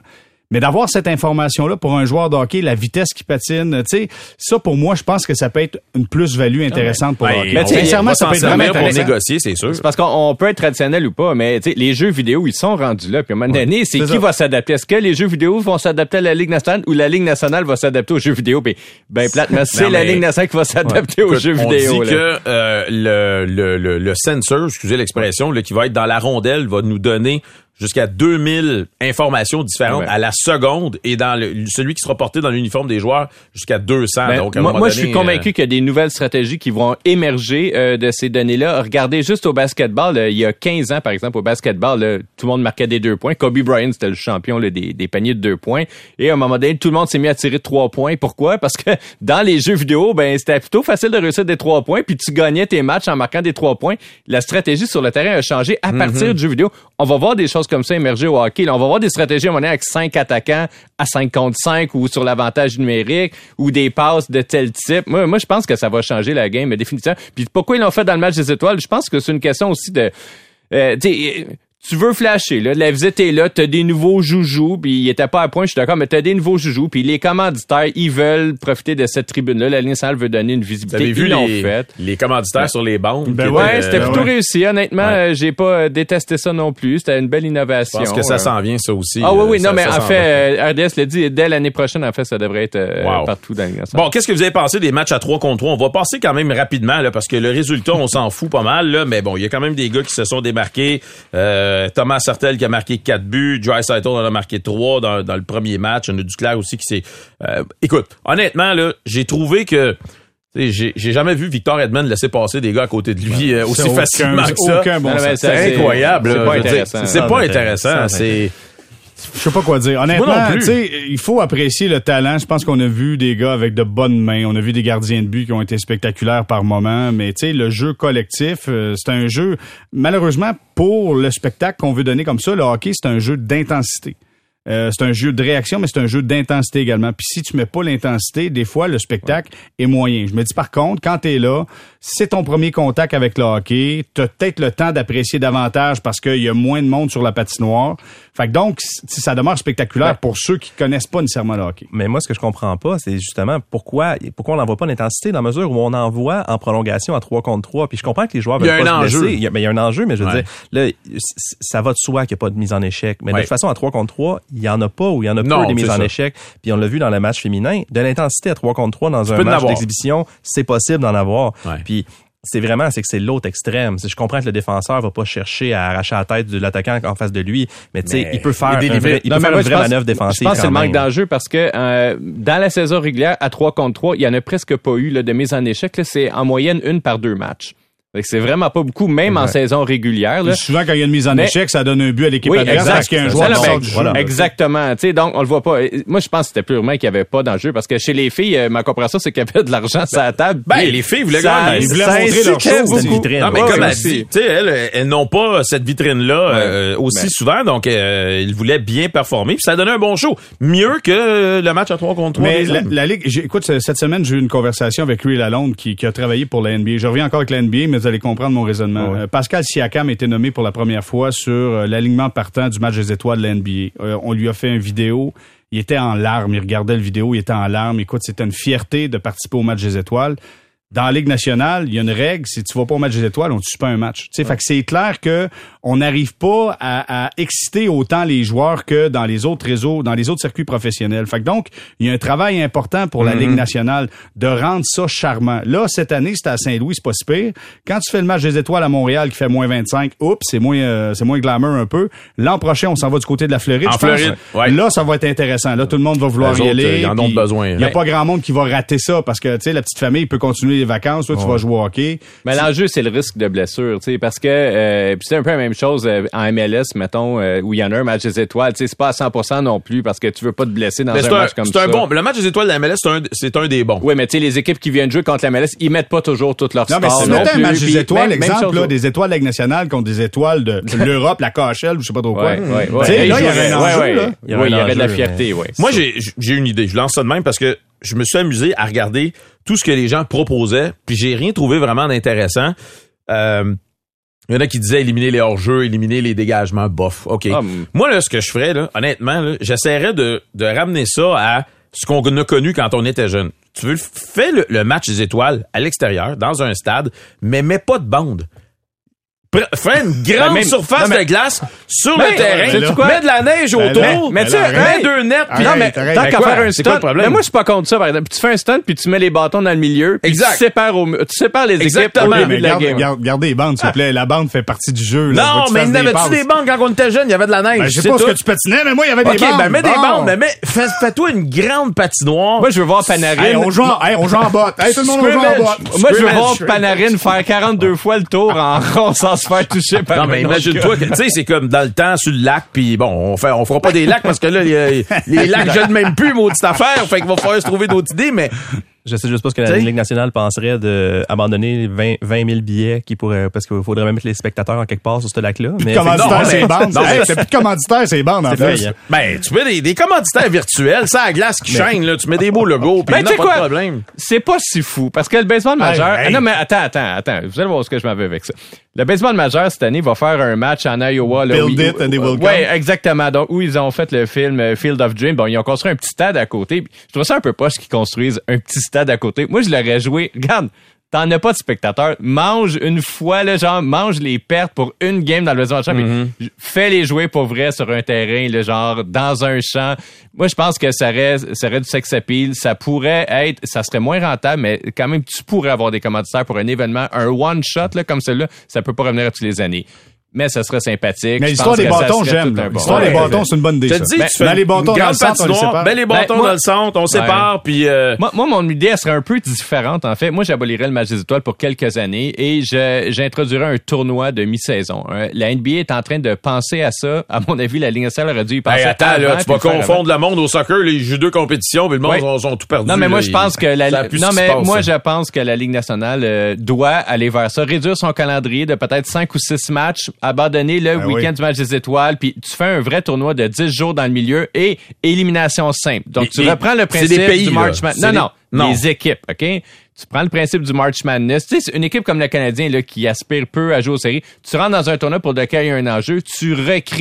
Mais d'avoir cette information-là pour un joueur de hockey, la vitesse qui patine, tu sais, ça pour moi, je pense que ça peut être une plus-value intéressante pour le hockey. Mais sincèrement, ça peut être vraiment pour intéressant. négocier, c'est sûr. C'est parce qu'on peut être traditionnel ou pas, mais les jeux vidéo, ils sont rendus là. Puis à un moment donné, c'est qui va s'adapter? Est-ce que les jeux vidéo vont s'adapter à la Ligue nationale ou la Ligue nationale va s'adapter aux jeux vidéo? Puis, platement, c'est la Ligue nationale qui va s'adapter aux jeux vidéo. On dit que le sensor, excusez l'expression, qui va être dans la rondelle, va nous donner jusqu'à 2000 informations différentes à la seconde et dans celui qui sera porté dans l'uniforme des joueurs jusqu'à 200. Donc, moi, je suis convaincu qu'il y a des nouvelles stratégies qui vont émerger de ces données-là. Regardez juste au basketball, il y a 15 ans, par exemple, au basketball, tout le monde marquait des 2 points. Kobe Bryant, c'était le champion des paniers de 2 points. Et à un moment donné, tout le monde s'est mis à tirer de 3 points. Pourquoi? Parce que dans les jeux vidéo, c'était plutôt facile de réussir des 3 points, puis tu gagnais tes matchs en marquant des 3 points. La stratégie sur le terrain a changé à partir du jeu vidéo. On va voir des choses comme ça émerger au hockey. Là, on va voir des stratégies à un moment donné avec 5 attaquants à 5 contre 5 ou sur l'avantage numérique ou des passes de tel type. Moi, je pense que ça va changer la game, définitivement. Puis pourquoi ils l'ont fait dans le match des étoiles? Je pense que c'est une question aussi de... tu veux flasher, là, la visite est là, t'as des nouveaux joujoux, puis il était pas à point, je suis d'accord, mais t'as des nouveaux joujoux, puis les commanditaires, ils veulent profiter de cette tribune-là. La Ligue nationale veut donner une visibilité. Vous avez Ils vu l'ont fait. les commanditaires sur les bandes? C'était plutôt réussi. Honnêtement, j'ai pas détesté ça non plus. C'était une belle innovation. Je pense que ça s'en vient, ça aussi. Ah oui, non, mais en fait, RDS l'a dit, dès l'année prochaine, en fait, ça devrait être partout dans la Ligue nationale. Bon, qu'est-ce que vous avez pensé des matchs à 3 contre 3? On va passer quand même rapidement, là, parce que le résultat, on s'en fout pas mal, là, mais bon, il y a quand même des gars qui se sont démarqués. Thomas Sartel qui a marqué 4 buts. Draisaitl en a marqué 3 dans le premier match. On a Duclair aussi qui s'est... écoute, honnêtement, là, j'ai trouvé que... J'ai jamais vu Victor Edmond laisser passer des gars à côté de lui aussi facilement que ça. C'est incroyable. C'est pas intéressant. C'est pas intéressant. C'est... Je sais pas quoi dire. Honnêtement, tu sais, il faut apprécier le talent. Je pense qu'on a vu des gars avec de bonnes mains. On a vu des gardiens de but qui ont été spectaculaires par moment. Mais tu sais, le jeu collectif, c'est un jeu, malheureusement, pour le spectacle qu'on veut donner comme ça, le hockey, c'est un jeu d'intensité. C'est un jeu de réaction, mais c'est un jeu d'intensité également. Puis si tu mets pas l'intensité, des fois, le spectacle est moyen. Je me dis par contre, quand t'es là, c'est ton premier contact avec le hockey, t'as peut-être le temps d'apprécier davantage parce qu'il y a moins de monde sur la patinoire. Fait que donc, ça demeure spectaculaire pour ceux qui connaissent pas nécessairement le hockey. Mais moi, ce que je comprends pas, c'est justement pourquoi on n'envoie pas d'intensité dans la mesure où on envoie en prolongation à 3 contre 3. Puis je comprends que les joueurs veulent pas se blesser. Il y a un enjeu, mais je veux dire, là, ça va de soi qu'il n'y a pas de mise en échec. Mais de toute façon, à 3 contre 3, il y en a pas ou il y en a peu des mises en échec. Puis on l'a vu dans le match féminin, de l'intensité à 3 contre 3 dans un match d'exhibition, c'est possible d'en avoir. Puis c'est que c'est l'autre extrême. Je comprends que le défenseur va pas chercher à arracher la tête de l'attaquant en face de lui, mais tu sais, il peut faire une vraie manœuvre défensive. Je pense que c'est le manque d'enjeu parce que dans la saison régulière, à 3 contre 3, il y en a presque pas eu là, de mise en échec. Là, c'est en moyenne 1 par 2 matchs. C'est vraiment pas beaucoup, même en saison régulière. Là. Souvent, quand il y a une mise en échec, ça donne un but à l'équipe adverse parce qu'il y a un joueur qui sort du jeu. Exactement. Tu sais, donc, on le voit pas. Moi, je pense que c'était purement qu'il y avait pas d'enjeu parce que chez les filles, ma compréhension, c'est qu'il y avait de l'argent sur la table. Les filles voulaient gagner. Ils voulaient montrer leur chose. Non, mais comme elle dit, tu sais, elles n'ont pas cette vitrine-là aussi souvent, donc ils voulaient bien performer. Puis ça donnait un bon show. Mieux que le match à 3 contre 3. Mais la Ligue, écoute, cette semaine, j'ai eu une conversation avec Louis Lalonde qui a travaillé pour la NBA. Je reviens encore avec la NBA, mais vous allez comprendre mon raisonnement. Pascal Siakam a été nommé pour la première fois sur l'alignement partant du match des étoiles de la NBA. On lui a fait une vidéo. Il était en larmes. Il regardait le vidéo. Il était en larmes. Écoute, c'était une fierté de participer au match des étoiles. Dans la Ligue nationale, il y a une règle, si tu vas pas au match des étoiles, on ne tue pas un match. Tu sais, fait que c'est clair que on n'arrive pas à exciter autant les joueurs que dans les autres réseaux, dans les autres circuits professionnels. Fait que donc, il y a un travail important pour la Ligue nationale de rendre ça charmant. Là, cette année, c'était à Saint-Louis, c'est pas si pire. Quand tu fais le match des étoiles à Montréal qui fait moins 25, c'est moins glamour un peu. L'an prochain, on s'en va du côté de la Floride. En Floride, Là, ça va être intéressant. Là, tout le monde va vouloir y aller. Ils en ont besoin. Il y a pas grand monde qui va rater ça parce que, tu sais, la petite famille peut continuer les vacances. Toi, tu vas jouer au hockey. Mais l'enjeu, c'est le risque de blessure, tu sais, parce que c'est un peu la même chose en MLS, mettons, où il y en a un match des étoiles. Tu sais, c'est pas à 100% non plus parce que tu veux pas te blesser dans un match comme ça. Le match des étoiles de la MLS, c'est un des bons. Oui, mais tu sais, les équipes qui viennent jouer contre la MLS, ils mettent pas toujours toute leur stars. Non, mais si tu un match des étoiles, exemple, là, des étoiles de la Ligue nationale contre des étoiles de l'Europe, la KHL, ou je sais pas trop quoi. Tu sais, là, il y aurait un enjeu, là. Il y aurait de la fierté, oui. Moi, j'ai une idée. Je lance ça de même parce que je me suis amusé à regarder tout ce que les gens proposaient, puis j'ai rien trouvé vraiment d'intéressant. Il y en a qui disaient éliminer les hors-jeux, éliminer les dégagements, bof. OK. Moi, là, ce que je ferais, là, honnêtement, là, j'essaierais de ramener ça à ce qu'on a connu quand on était jeune. Tu veux fais le match des étoiles à l'extérieur, dans un stade, mais mets pas de bande. Fais une grande surface de glace sur le terrain. Mets de la neige autour. Mais tu sais, mets 2 nets. Non, mais tant qu'à faire un stunt. Mais moi, je suis pas contre ça, par exemple. Tu fais un stunt, puis tu mets les bâtons dans le milieu. Puis tu sépares les équipes au début de la game. Gardez les bandes, s'il vous plaît. La bande fait partie du jeu. Non, mais il y avait-tu des bandes quand on était jeune? Il y avait de la neige. Je sais pas ce que tu patinais, mais moi, il y avait des bandes. OK, ben mets des bandes. Mais fais-toi une grande patinoire. Moi, je veux voir Panarin. On joue en botte. Tout le monde joue en botte. Moi, je veux voir Panarin faire 42 fois le tour en rond sans se faire toucher par non, mais imagine-toi que, tu sais, c'est comme dans le temps, sur le lac, puis bon, on fera pas des lacs parce que là, les lacs gênent même plus, maudite affaire. Fait qu'il va falloir se trouver d'autres idées, mais... Je sais juste pas ce que la Ligue nationale penserait d'abandonner 20 000 billets qui pourraient, parce qu'il faudrait même mettre les spectateurs en quelque part sur ce lac-là. Plus de commanditaires, c'est les bandes. C'est plus de commanditaires, c'est les bandes, en fait. Ben, tu mets des commanditaires virtuels, ça à glace qui chaîne, là, tu mets des beaux logos, pis il n'y a pas de problème. C'est pas si fou, parce que le baseball majeur... Non, mais attends, vous allez voir ce que je m'en vais avec ça. Le baseball majeur, cette année, va faire un match en Iowa. Là, Build it and they will come. Ouais, exactement. Donc, où ils ont fait le film Field of Dreams. Bon, ils ont construit un petit stade à côté. Je trouve ça un peu poche qu'ils construisent un petit stade à côté. Moi, je l'aurais joué. Regarde, t'en as pas de spectateurs. Mange une fois, là, genre, mange les pertes pour une game dans le baseball majeur. Fais-les jouer pour vrai sur un terrain, là, genre, dans un champ. Moi, je pense que ça aurait du sex appeal. Ça pourrait être, ça serait moins rentable, mais quand même, tu pourrais avoir des commanditaires pour un événement. Un one-shot, là, comme celui-là, ça peut pas revenir à toutes les années. Mais ça serait sympathique. Mais l'histoire des bâtons, j'aime. L'histoire des bâtons, c'est une bonne idée. Je te dis, tu fais les bâtons dans le centre, on les sépare. Mets les bâtons dans le centre, on sépare, puis... Moi, mon idée, elle serait un peu différente, en fait. Moi, j'abolirais le match des étoiles pour quelques années et j'introduirais un tournoi de mi-saison. La NBA est en train de penser à ça. À mon avis, la Ligue nationale aurait dû y penser attends, là, tu vas confondre le monde au soccer, les jeux de compétition, puis le monde sont tout perdus. Non, mais moi, je pense que je pense que la Ligue nationale doit aller vers ça. Réduire son calendrier de peut-être 5 ou 6 matchs, abandonner le week-end du match des étoiles, puis tu fais un vrai tournoi de 10 jours dans le milieu et élimination simple. Donc, tu reprends le principe du March Madness. Non, les équipes, OK? Tu prends le principe du March Madness. Tu sais, une équipe comme le Canadien, là, qui aspire peu à jouer aux séries, tu rentres dans un tournoi pour lequel il y a un enjeu, tu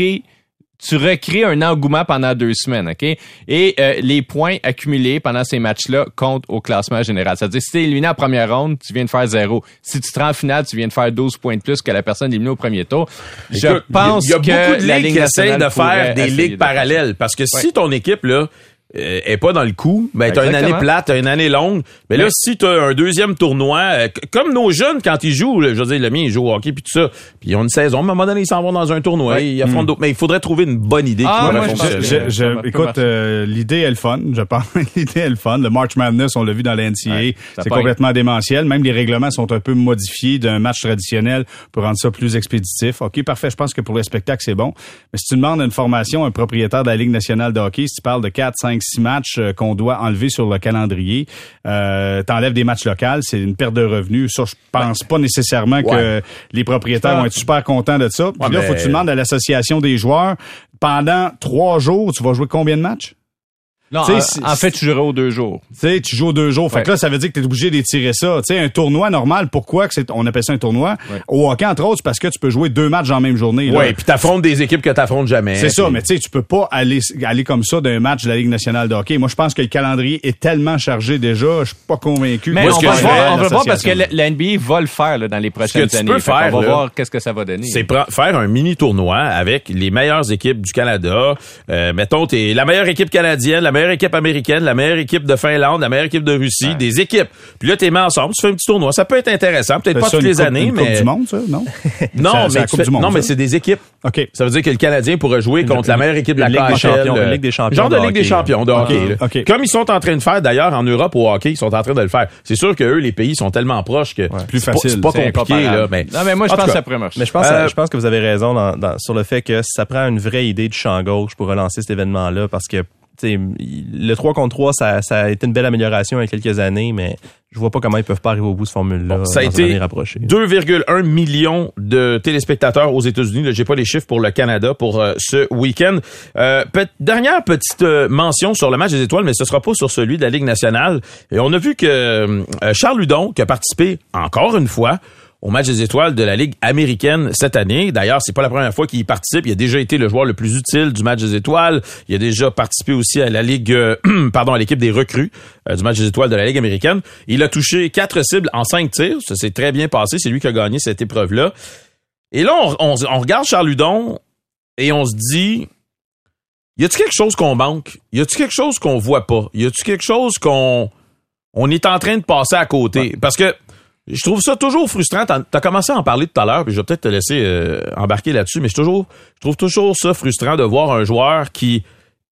recrées un engouement pendant 2 semaines, OK? Et les points accumulés pendant ces matchs-là comptent au classement général. C'est-à-dire, si tu es éliminé en première ronde, tu viens de faire 0. Si tu te rends en finale, tu viens de faire 12 points de plus que la personne éliminée au premier tour. Je pense que il y a beaucoup de la ligues Ligue qui essayent de faire des ligues de parallèles. Parce que si ton équipe, là, est pas dans le coup, ben t'as une année plate, t'as une année longue. Mais là, si t'as un deuxième tournoi, comme nos jeunes quand ils jouent, là, je veux dire, le mien, il joue au hockey puis tout ça, puis ils ont une saison, à un moment donné, ils s'en vont dans un tournoi, ils affrontent d'autres. Mais il faudrait trouver une bonne idée. Écoute, l'idée est le fun, je pense. L'idée est le fun. Le March Madness, on l'a vu dans la NCAA, c'est complètement démentiel. Même les règlements sont un peu modifiés d'un match traditionnel pour rendre ça plus expéditif. OK, parfait, je pense que pour le spectacle, c'est bon. Mais si tu demandes une formation à un propriétaire de la Ligue nationale de hockey, si tu parles de 4, 5, 6 matchs qu'on doit enlever sur le calendrier, t'enlèves des matchs locaux, c'est une perte de revenus. Ça, je pense pas nécessairement que les propriétaires vont être super contents de ça. Puis là, faut que tu demandes à l'association des joueurs, pendant 3 jours, tu vas jouer combien de matchs? Non, en fait, tu jouerais aux 2 jours. Tu joues aux 2 jours. Fait que là, ça veut dire que t'es obligé d'étirer ça. Tu sais, un tournoi normal, pourquoi on appelle ça un tournoi? Au hockey, entre autres, c'est parce que tu peux jouer 2 matchs en même journée. Oui, puis t'affrontes des équipes que t'affrontes jamais. C'est ça, mais tu sais, tu peux pas aller comme ça d'un match de la Ligue nationale de hockey. Moi, je pense que le calendrier est tellement chargé déjà, je suis pas convaincu. Mais on va voir parce que la NBA va le faire là, dans les prochaines années. On va voir qu'est-ce que ça va donner. C'est faire un mini-tournoi avec les meilleures équipes du Canada. Mettons, t'es la meilleure équipe canadienne, la meilleure équipe américaine, la meilleure équipe de Finlande, la meilleure équipe de Russie, des équipes. Puis là, t'es mis ensemble, tu fais un petit tournoi. Ça peut être intéressant, peut-être pas toutes les années, mais... Coupe du monde, ça, non? Non, mais c'est des équipes. OK. Ça veut dire que le Canadien pourrait jouer contre la meilleure équipe de la KHL. Ligue des champions. Genre de Ligue des champions de hockey. Okay. Comme ils sont en train de faire, d'ailleurs, en Europe au hockey, ils sont en train de le faire. C'est sûr que eux, les pays sont tellement proches que c'est plus facile. C'est pas compliqué, là. Mais... Non, mais moi, je pense que ça pourrait marcher. Mais je pense que vous avez raison sur le fait que ça prend une vraie idée de champ gauche pour relancer cet événement-là, parce que t'sais, le 3 contre 3, ça a été une belle amélioration il y a quelques années, mais je vois pas comment ils peuvent pas arriver au bout de cette formule-là. Bon, ça a été 2,1 millions de téléspectateurs aux États-Unis. Là, j'ai pas les chiffres pour le Canada pour ce week-end. Dernière petite mention sur le match des étoiles, mais ce sera pas sur celui de la Ligue nationale. Et on a vu que Charles Hudon, qui a participé encore une fois au match des étoiles de la Ligue américaine cette année. D'ailleurs, c'est pas la première fois qu'il y participe. Il a déjà été le joueur le plus utile du match des étoiles. Il a déjà participé aussi à la Ligue, à l'équipe des recrues du match des étoiles de la Ligue américaine. Il a touché 4 cibles en 5 tirs. Ça s'est très bien passé. C'est lui qui a gagné cette épreuve-là. Et là, on regarde Charles Hudon et on se dit, y a-tu quelque chose qu'on manque? Y a-tu quelque chose qu'on voit pas? Y a-tu quelque chose qu'on est en train de passer à côté? Ouais. Parce que je trouve ça toujours frustrant. T'as commencé à en parler tout à l'heure, puis je vais peut-être te laisser embarquer là-dessus, mais je trouve toujours ça frustrant de voir un joueur qui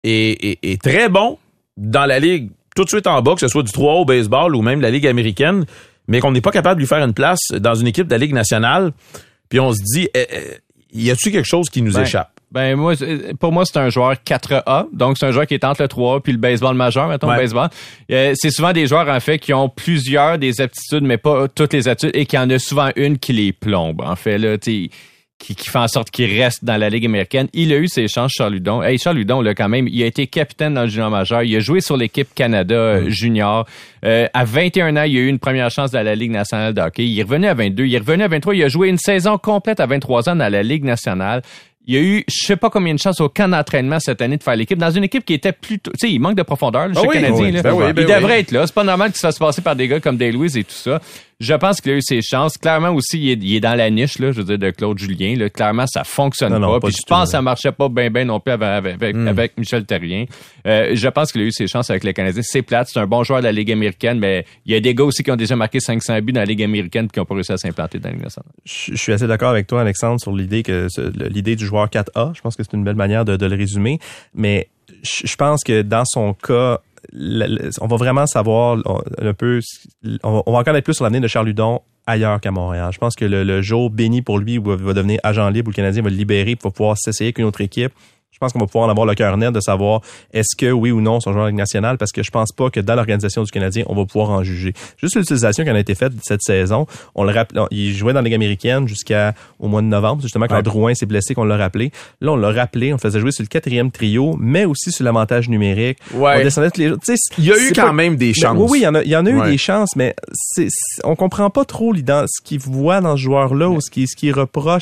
est très bon dans la Ligue tout de suite en bas, que ce soit du 3A au baseball ou même la Ligue américaine, mais qu'on n'est pas capable de lui faire une place dans une équipe de la Ligue nationale. Puis on se dit, y a-tu quelque chose qui nous échappe? Pour moi, c'est un joueur 4A. Donc, c'est un joueur qui est entre le 3A puis le baseball majeur, mettons, le baseball. C'est souvent des joueurs, en fait, qui ont plusieurs des aptitudes, mais pas toutes les aptitudes, et qui en a souvent une qui les plombe. En fait, là, qui fait en sorte qu'il reste dans la Ligue américaine. Il a eu ses chances, Charles Hudon. Charles Hudon, là, quand même, il a été capitaine dans le junior majeur. Il a joué sur l'équipe Canada junior. À 21 ans, il a eu une première chance dans la Ligue nationale de hockey. Il est revenu à 22. Il est revenu à 23. Il a joué une saison complète à 23 ans dans la Ligue nationale. Il y a eu, je sais pas combien de chances au camp d'entraînement cette année de faire l'équipe dans une équipe qui était plutôt, tu sais, il manque de profondeur, chez Canadien, là. Il devrait être là. C'est pas normal qu'il se fasse passer par des gars comme Dale Louise et tout ça. Je pense qu'il a eu ses chances. Clairement aussi, il est dans la niche, là, je veux dire, de Claude Julien, là. Clairement, ça fonctionne pas. Puis je pense que ça marchait pas bien non plus avec Michel Therrien. Je pense qu'il a eu ses chances avec les Canadiens. C'est plate. C'est un bon joueur de la Ligue américaine, mais il y a des gars aussi qui ont déjà marqué 500 buts dans la Ligue américaine et qui ont pas réussi à s'implanter dans la Ligue nationale. Je suis assez d'accord avec toi, Alexandre, sur l'idée du joueur 4A. Je pense que c'est une belle manière de le résumer. Mais je pense que dans son cas, on va vraiment savoir un peu, on va encore être plus sur l'avenir de Charles Hudon ailleurs qu'à Montréal. Je pense que le jour béni pour lui où il va devenir agent libre, où le Canadien va le libérer pour pouvoir s'essayer avec une autre équipe, je pense qu'on va pouvoir en avoir le cœur net de savoir est-ce que oui ou non son joueur de Ligue nationale, parce que je pense pas que dans l'organisation du Canadien, on va pouvoir en juger. Juste l'utilisation qui en a été faite cette saison, il jouait dans la Ligue américaine jusqu'au mois de novembre, justement quand Drouin s'est blessé qu'on l'a rappelé. Là, on l'a rappelé, on faisait jouer sur le 4e trio, mais aussi sur l'avantage numérique. Ouais. On descendait tous les jours. Il y a eu quand même des chances. Oui, il y en a eu des chances, mais on comprend pas trop ce qu'il voit dans ce joueur-là ou ce qu'il reproche.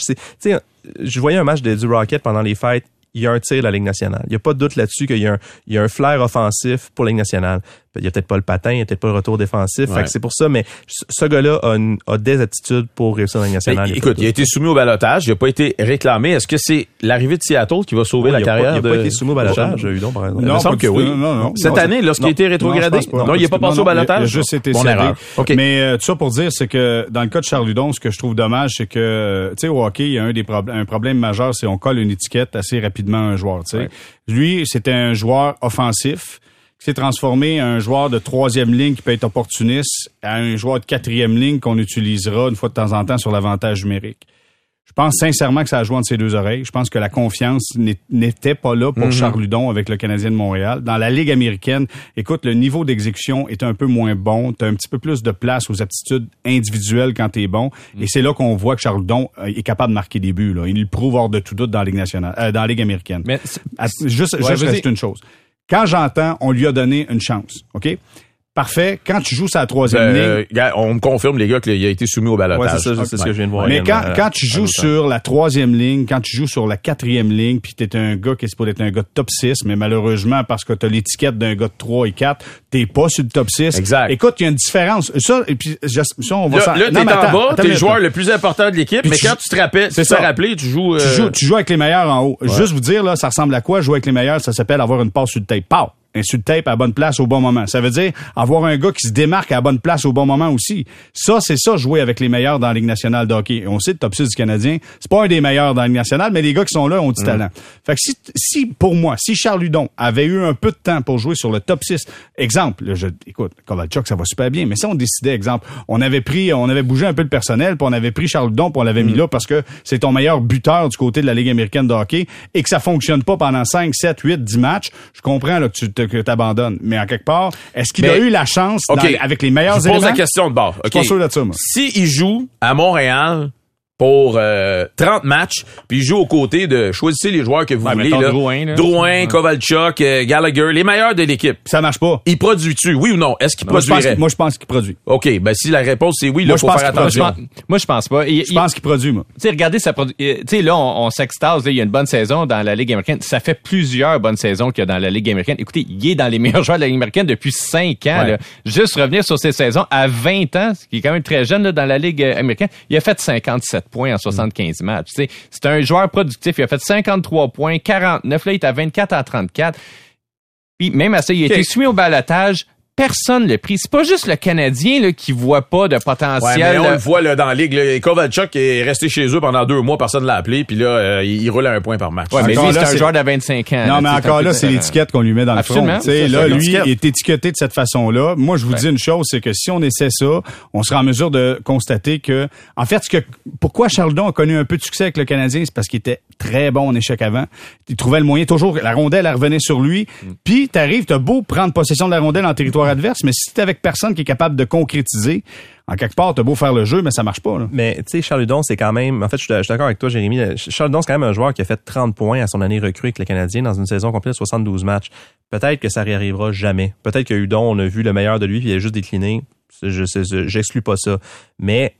Je voyais un match du Rocket pendant les fêtes. Il y a un tir de la Ligue nationale. Il n'y a pas de doute là-dessus qu'il y a un flair offensif pour la Ligue nationale. Il n'y a peut-être pas le patin, il n'y a peut-être pas le retour défensif. Fait que c'est pour ça, mais ce gars-là a des aptitudes pour réussir dans la Ligue nationale. Écoute, il a été soumis au ballottage, il n'a pas été réclamé. Est-ce que c'est l'arrivée de Seattle qui va sauver la carrière Il n'a pas été soumis au ballottage, Hudon, par exemple. Il me semble que oui. Cette année, lorsqu'il a été rétrogradé, non, il n'a pas passé au ballottage. Il a juste été cédé. Mais tout ça pour dire, c'est que dans le cas de Charles Hudon, ce que je trouve dommage, c'est que, tu sais, au hockey, il y a un problème majeur, c'est qu'on colle une étiquette assez rapidement à un joueur, tu sais. Lui, c'était un joueur offensif qui s'est transformé en un joueur de 3e ligne qui peut être opportuniste à un joueur de 4e ligne qu'on utilisera une fois de temps en temps sur l'avantage numérique. Je pense sincèrement que ça a joué entre ses deux oreilles. Je pense que la confiance n'était pas là pour Charles Hudon avec le Canadien de Montréal. Dans la Ligue américaine, écoute, le niveau d'exécution est un peu moins bon. Tu as un petit peu plus de place aux aptitudes individuelles quand tu es bon. Et c'est là qu'on voit que Charles Hudon est capable de marquer des buts. Là. Il le prouve hors de tout doute dans la Ligue nationale, dans la Ligue américaine. Mais juste rajouter une chose. Quand j'entends, on lui a donné une chance, OK? Parfait. Quand tu joues sur la 3e ligne... on me confirme, les gars, qu'il a été soumis au ballottage. Ouais, c'est ce que je viens de voir. Mais quand tu joues sur la 3e ligne, quand tu joues sur la 4e ligne, puis t'es un gars qui est supposé être un gars de top 6, mais malheureusement, parce que t'as l'étiquette d'un gars de 3 et 4, t'es pas sur le top 6. Exact. Écoute, il y a une différence. Ça, et puis, ça, on va là, t'es en bas, t'es le joueur le plus important de l'équipe, mais quand tu te rappelles, tu joues... Tu joues avec les meilleurs en haut. Ouais. Juste vous dire, là, ça ressemble à quoi? Jouer avec les meilleurs, ça s'appelle avoir une passe sur le tape. Pow! Un sur le tape à la bonne place au bon moment. Ça veut dire avoir un gars qui se démarque à la bonne place au bon moment aussi. Ça, c'est ça, jouer avec les meilleurs dans la Ligue nationale de hockey. Et on sait, le top 6 du Canadien, c'est pas un des meilleurs dans la Ligue nationale, mais les gars qui sont là ont du talent. Fait que si, pour moi, si Charles Hudon avait eu un peu de temps pour jouer sur le top 6, exemple, écoute, Kovalchuk, ça va super bien, mais si on décidait, exemple, on avait bougé un peu le personnel, puis on avait pris Charles Hudon, puis on l'avait mis là parce que c'est ton meilleur buteur du côté de la Ligue américaine de hockey, et que ça fonctionne pas pendant 5, 7, 8, 10 matchs, je comprends là, que t'abandonnes. Mais en quelque part, est-ce qu'il a eu la chance avec les meilleurs éléments? Je pose la question de bord. Je suis pas sûr de ça, moi. S'il joue à Montréal pour 30 matchs, puis il joue aux côtés de... Choisissez les joueurs que vous voulez. Là. Drouin, Kovalchuk, Gallagher, les meilleurs de l'équipe. Ça marche pas. Il produit-tu, oui ou non? Est-ce qu'il produirait? Moi, je pense qu'il produit. OK, ben si la réponse c'est oui, là, faut faire attention. Moi, je pense pas. Je pense qu'il produit, moi. Tu sais, regardez, tu sais, là, on s'extase, là, il y a une bonne saison dans la Ligue américaine. Ça fait plusieurs bonnes saisons qu'il y a dans la Ligue américaine. Écoutez, il est dans les meilleurs joueurs de la Ligue américaine depuis 5 ans. Ouais. Là. Juste revenir sur ces saisons à 20 ans, ce qui est quand même très jeune là, dans la Ligue américaine, il a fait 57 points en 75 matchs. Tu sais, c'est un joueur productif. Il a fait 53 points, 49. Là, il est à 24 à 34. Puis même à ça, il a été soumis au balotage. Personne le pris. C'est pas juste le Canadien là, qui voit pas de potentiel. Ouais, mais on le voit là, dans la Ligue. Là, Kovalchuk est resté chez eux pendant 2 mois. Personne l'a appelé. Puis là, il roule à un point par match. Ouais, mais lui, Encore c'est là, un joueur de 25 ans. Non, mais encore là, c'est l'étiquette qu'on lui met dans le front. Absolument. Là, lui est étiqueté de cette façon-là. Moi, je vous dis une chose, c'est que si on essaie ça, on sera en mesure de constater que, en fait, pourquoi Charles Hudon a connu un peu de succès avec le Canadien, c'est parce qu'il était très bon en échec avant. Il trouvait le moyen toujours, la rondelle, elle revenait sur lui. Puis, t'as beau prendre possession de la rondelle en territoire adverse, mais si t'es avec personne qui est capable de concrétiser, en quelque part, t'as beau faire le jeu, mais ça marche pas. Là. Mais tu sais, Charles Hudon, c'est quand même... En fait, je suis d'accord avec toi, Jérémy. Charles Hudon, c'est quand même un joueur qui a fait 30 points à son année recrue avec le Canadien dans une saison complète de 72 matchs. Peut-être que ça réarrivera jamais. Peut-être que Hudon, on a vu le meilleur de lui puis il a juste décliné. J'exclus pas ça. Mais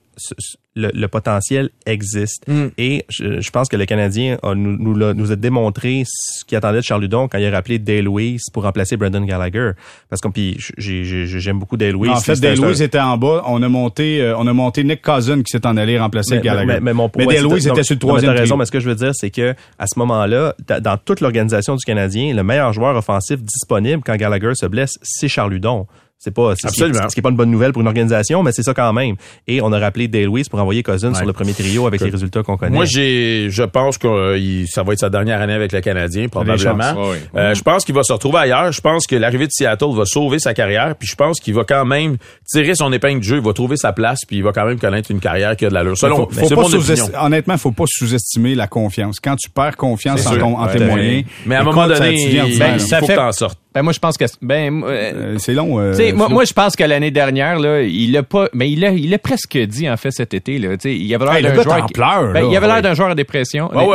le potentiel existe. Et je pense que le Canadien nous a démontré ce qu'il attendait de Charles Hudon quand il a rappelé Dale Louise pour remplacer Brendan Gallagher. Parce que puis j'aime beaucoup Dale Louise. En fait, Dale Louise était en bas. On a monté Nick Cousin qui s'est en allé remplacer Gallagher. Mais Dale Louise était sur le troisième. T'as raison, mais ce que je veux dire, c'est que à ce moment-là, dans toute l'organisation du Canadien, le meilleur joueur offensif disponible quand Gallagher se blesse, c'est Charles Hudon. Ce qui est pas une bonne nouvelle pour une organisation, mais c'est ça quand même. Et on a rappelé Dale Louise pour envoyer Cousin sur le premier trio avec les résultats qu'on connaît. Moi, je pense que ça va être sa dernière année avec le Canadien, probablement. Je pense qu'il va se retrouver ailleurs. Je pense que l'arrivée de Seattle va sauver sa carrière. Puis je pense qu'il va quand même tirer son épingle du jeu. Il va trouver sa place. Puis il va quand même connaître une carrière qui a de l'allure. Honnêtement, faut pas sous-estimer la confiance. Quand tu perds confiance en tes moyens. Mais à un moment donné, il faut que t'en sortes. Moi, je pense que c'est long. Moi, je pense que l'année dernière, là, il a presque dit en fait cet été, là, il avait l'air d'un joueur. Il avait l'air d'un joueur en dépression. Il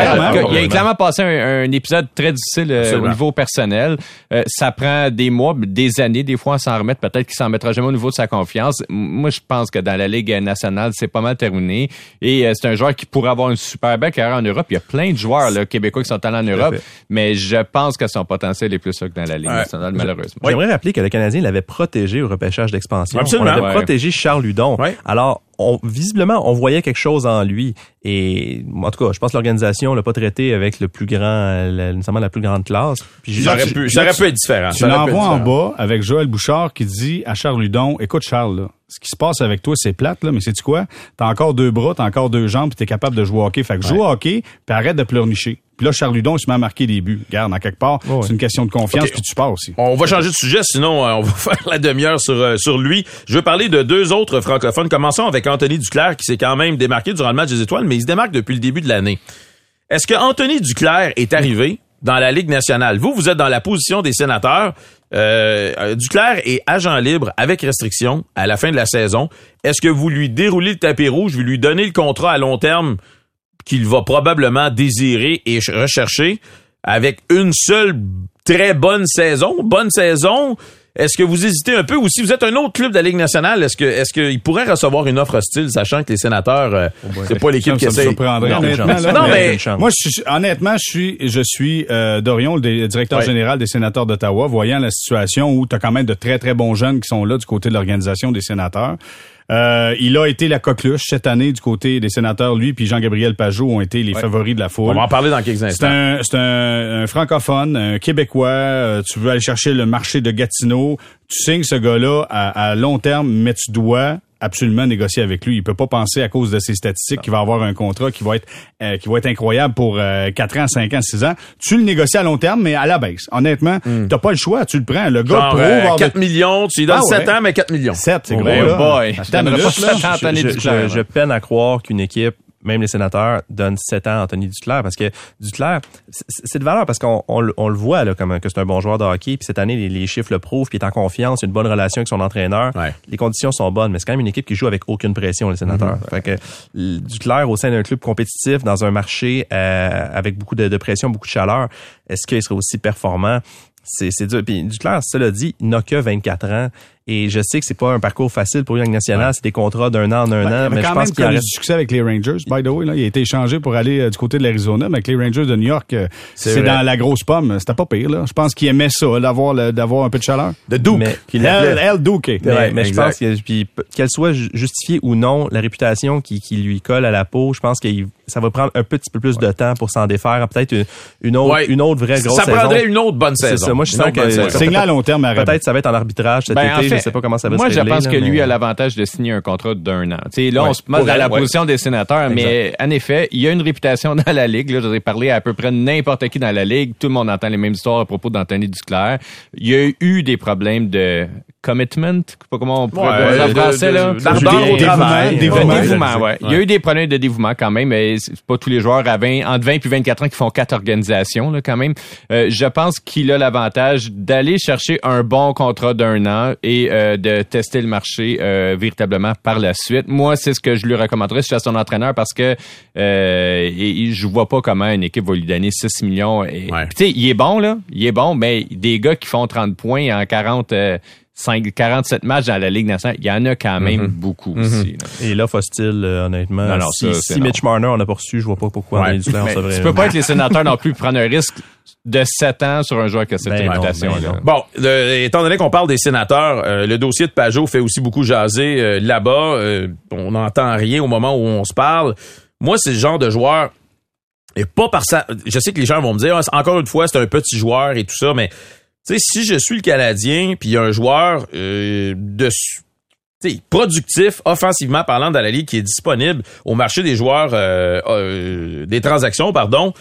a clairement passé un épisode très difficile au niveau personnel. Ça prend des mois, des années, des fois à s'en remettre. Peut-être qu'il s'en mettra jamais au niveau de sa confiance. Moi, je pense que dans la Ligue nationale, c'est pas mal terminé. Et c'est un joueur qui pourrait avoir une super belle carrière en Europe. Il y a plein de joueurs là, québécois qui sont allés en Europe, mais je pense que son potentiel est plus là que dans la Ligue nationale, malheureusement. J'aimerais rappeler que le Canadien l'avait protégé au repêchage d'expansion. Absolument. On avait protégé Charles Hudon. Ouais. Alors, visiblement, on voyait quelque chose en lui. Et en tout cas, je pense que l'organisation l'a pas traité avec le plus grand, nécessairement la plus grande classe. Puis ça aurait pu être différent. Tu l'envoies en bas avec Joël Bouchard qui dit à Charles Hudon, écoute Charles, là, ce qui se passe avec toi, c'est plate, là, mais sais-tu quoi? T'as encore 2 bras, t'as encore 2 jambes, puis t'es capable de jouer au hockey. Fait que joue au hockey, puis arrête de pleurnicher. Puis là, Charles Hudon, il se met à marquer des buts. Regarde, en quelque part, c'est une question de confiance, puis tu pars aussi. On va changer de sujet, sinon on va faire la demi-heure sur lui. Je veux parler de 2 autres francophones. Commençons avec Anthony Duclair, qui s'est quand même démarqué durant le match des Étoiles, mais il se démarque depuis le début de l'année. Est-ce que Anthony Duclair est arrivé dans la Ligue nationale? Vous êtes dans la position des Sénateurs. Duclair est agent libre avec restriction à la fin de la saison. Est-ce que vous lui déroulez le tapis rouge, vous lui donnez le contrat à long terme qu'il va probablement désirer et rechercher avec une seule très bonne saison? Est-ce que vous hésitez un peu, ou si vous êtes un autre club de la Ligue nationale, est-ce qu'il pourrait recevoir une offre hostile, sachant que les Sénateurs, c'est pas l'équipe qui essaie. Moi, honnêtement, je suis Dorion, le directeur général des Sénateurs d'Ottawa, voyant la situation où tu as quand même de très, très bons jeunes qui sont là du côté de l'organisation des Sénateurs. Il a été la coqueluche cette année du côté des Sénateurs. Lui puis Jean-Gabriel Pajot ont été les favoris de la foule. On va en parler dans quelques instants. C'est un francophone, un Québécois. Tu veux aller chercher le marché de Gatineau. Tu signes ce gars-là à long terme, mais tu dois absolument négocier avec lui. Il peut pas penser à cause de ses statistiques qu'il va avoir un contrat qui va être incroyable pour 4 ans, 5 ans, 6 ans. Tu le négocies à long terme, mais à la baisse. Honnêtement, t'as pas le choix. Tu le prends. Le gars pro... 4 millions, tu lui donnes 7 ans, mais 4 millions. 7, c'est gros. Là. Je peine à croire qu'une équipe même les sénateurs donnent 7 ans à Anthony Duclair parce que Duclair, c'est de valeur parce qu'on le voit là, comme que c'est un bon joueur de hockey. Puis cette année, les chiffres le prouvent. Puis il est en confiance, il a une bonne relation avec son entraîneur. Ouais. Les conditions sont bonnes, mais c'est quand même une équipe qui joue avec aucune pression, les sénateurs. Fait que Duclair, au sein d'un club compétitif, dans un marché avec beaucoup de pression, beaucoup de chaleur, est-ce qu'il serait aussi performant? C'est dur. Puis Duclair, cela dit, il n'a que 24 ans. Et je sais que c'est pas un parcours facile pour lui en Ligue nationale, c'est des contrats d'1 an en 1 an, mais je pense qu'il a du succès avec les Rangers. By the way, là, il a été échangé pour aller du côté de l'Arizona, mais avec les Rangers de New York, c'est dans la grosse pomme. C'était pas pire, là. Je pense qu'il aimait ça, d'avoir un peu de chaleur. De Duke. El Duque. Mais je pense qu'elle soit justifiée ou non, la réputation qui lui colle à la peau, je pense que ça va prendre un petit peu plus de temps pour s'en défaire. Peut-être une autre vraie grosse saison. Ça prendrait une autre bonne saison. C'est ça. Moi, je sens que c'est là à long terme. Peut-être ça va être en arbitrage cet été. Je sais pas comment ça va se régler. Moi, je pense que lui a l'avantage de signer un contrat d'1 an. T'sais, là, on se met dans la position des sénateurs, mais en effet, il y a une réputation dans la Ligue. Là, j'en ai parlé à peu près n'importe qui dans la Ligue. Tout le monde entend les mêmes histoires à propos d'Anthony Duclair. Il y a eu des problèmes de commitment, je sais pas comment on pourrait dire en français, là. D'ardeur au travail. Dévouement, ouais. Il y a eu des problèmes de dévouement quand même, mais c'est pas tous les joueurs entre 20 et 24 ans qui font 4 organisations, là, quand même. Je pense qu'il a l'avantage d'aller chercher un bon contrat d'1 an et de tester le marché véritablement par la suite. Moi, c'est ce que je lui recommanderais si je suis son entraîneur parce que je vois pas comment une équipe va lui donner 6 millions. Tu sais, il est bon, là. Il est bon, mais des gars qui font 30 points en 47 matchs dans la Ligue nationale, il y en a quand même beaucoup aussi. Là. Et l'offre hostile, honnêtement, si Mitch Marner en a poursu, je vois pas pourquoi. Tu peux pas être les sénateurs non plus prendre un risque de 7 ans sur un joueur qui a cette réputation. Bon, étant donné qu'on parle des sénateurs, le dossier de Pajot fait aussi beaucoup jaser là-bas. On n'entend rien au moment où on se parle. Moi, c'est le genre de joueur... Et pas par ça... Je sais que les gens vont me dire, encore une fois, c'est un petit joueur et tout ça, mais... Tu sais, si je suis le Canadien, puis il y a un joueur productif, offensivement parlant, dans la Ligue, qui est disponible au marché des joueurs, des transactions, pardon,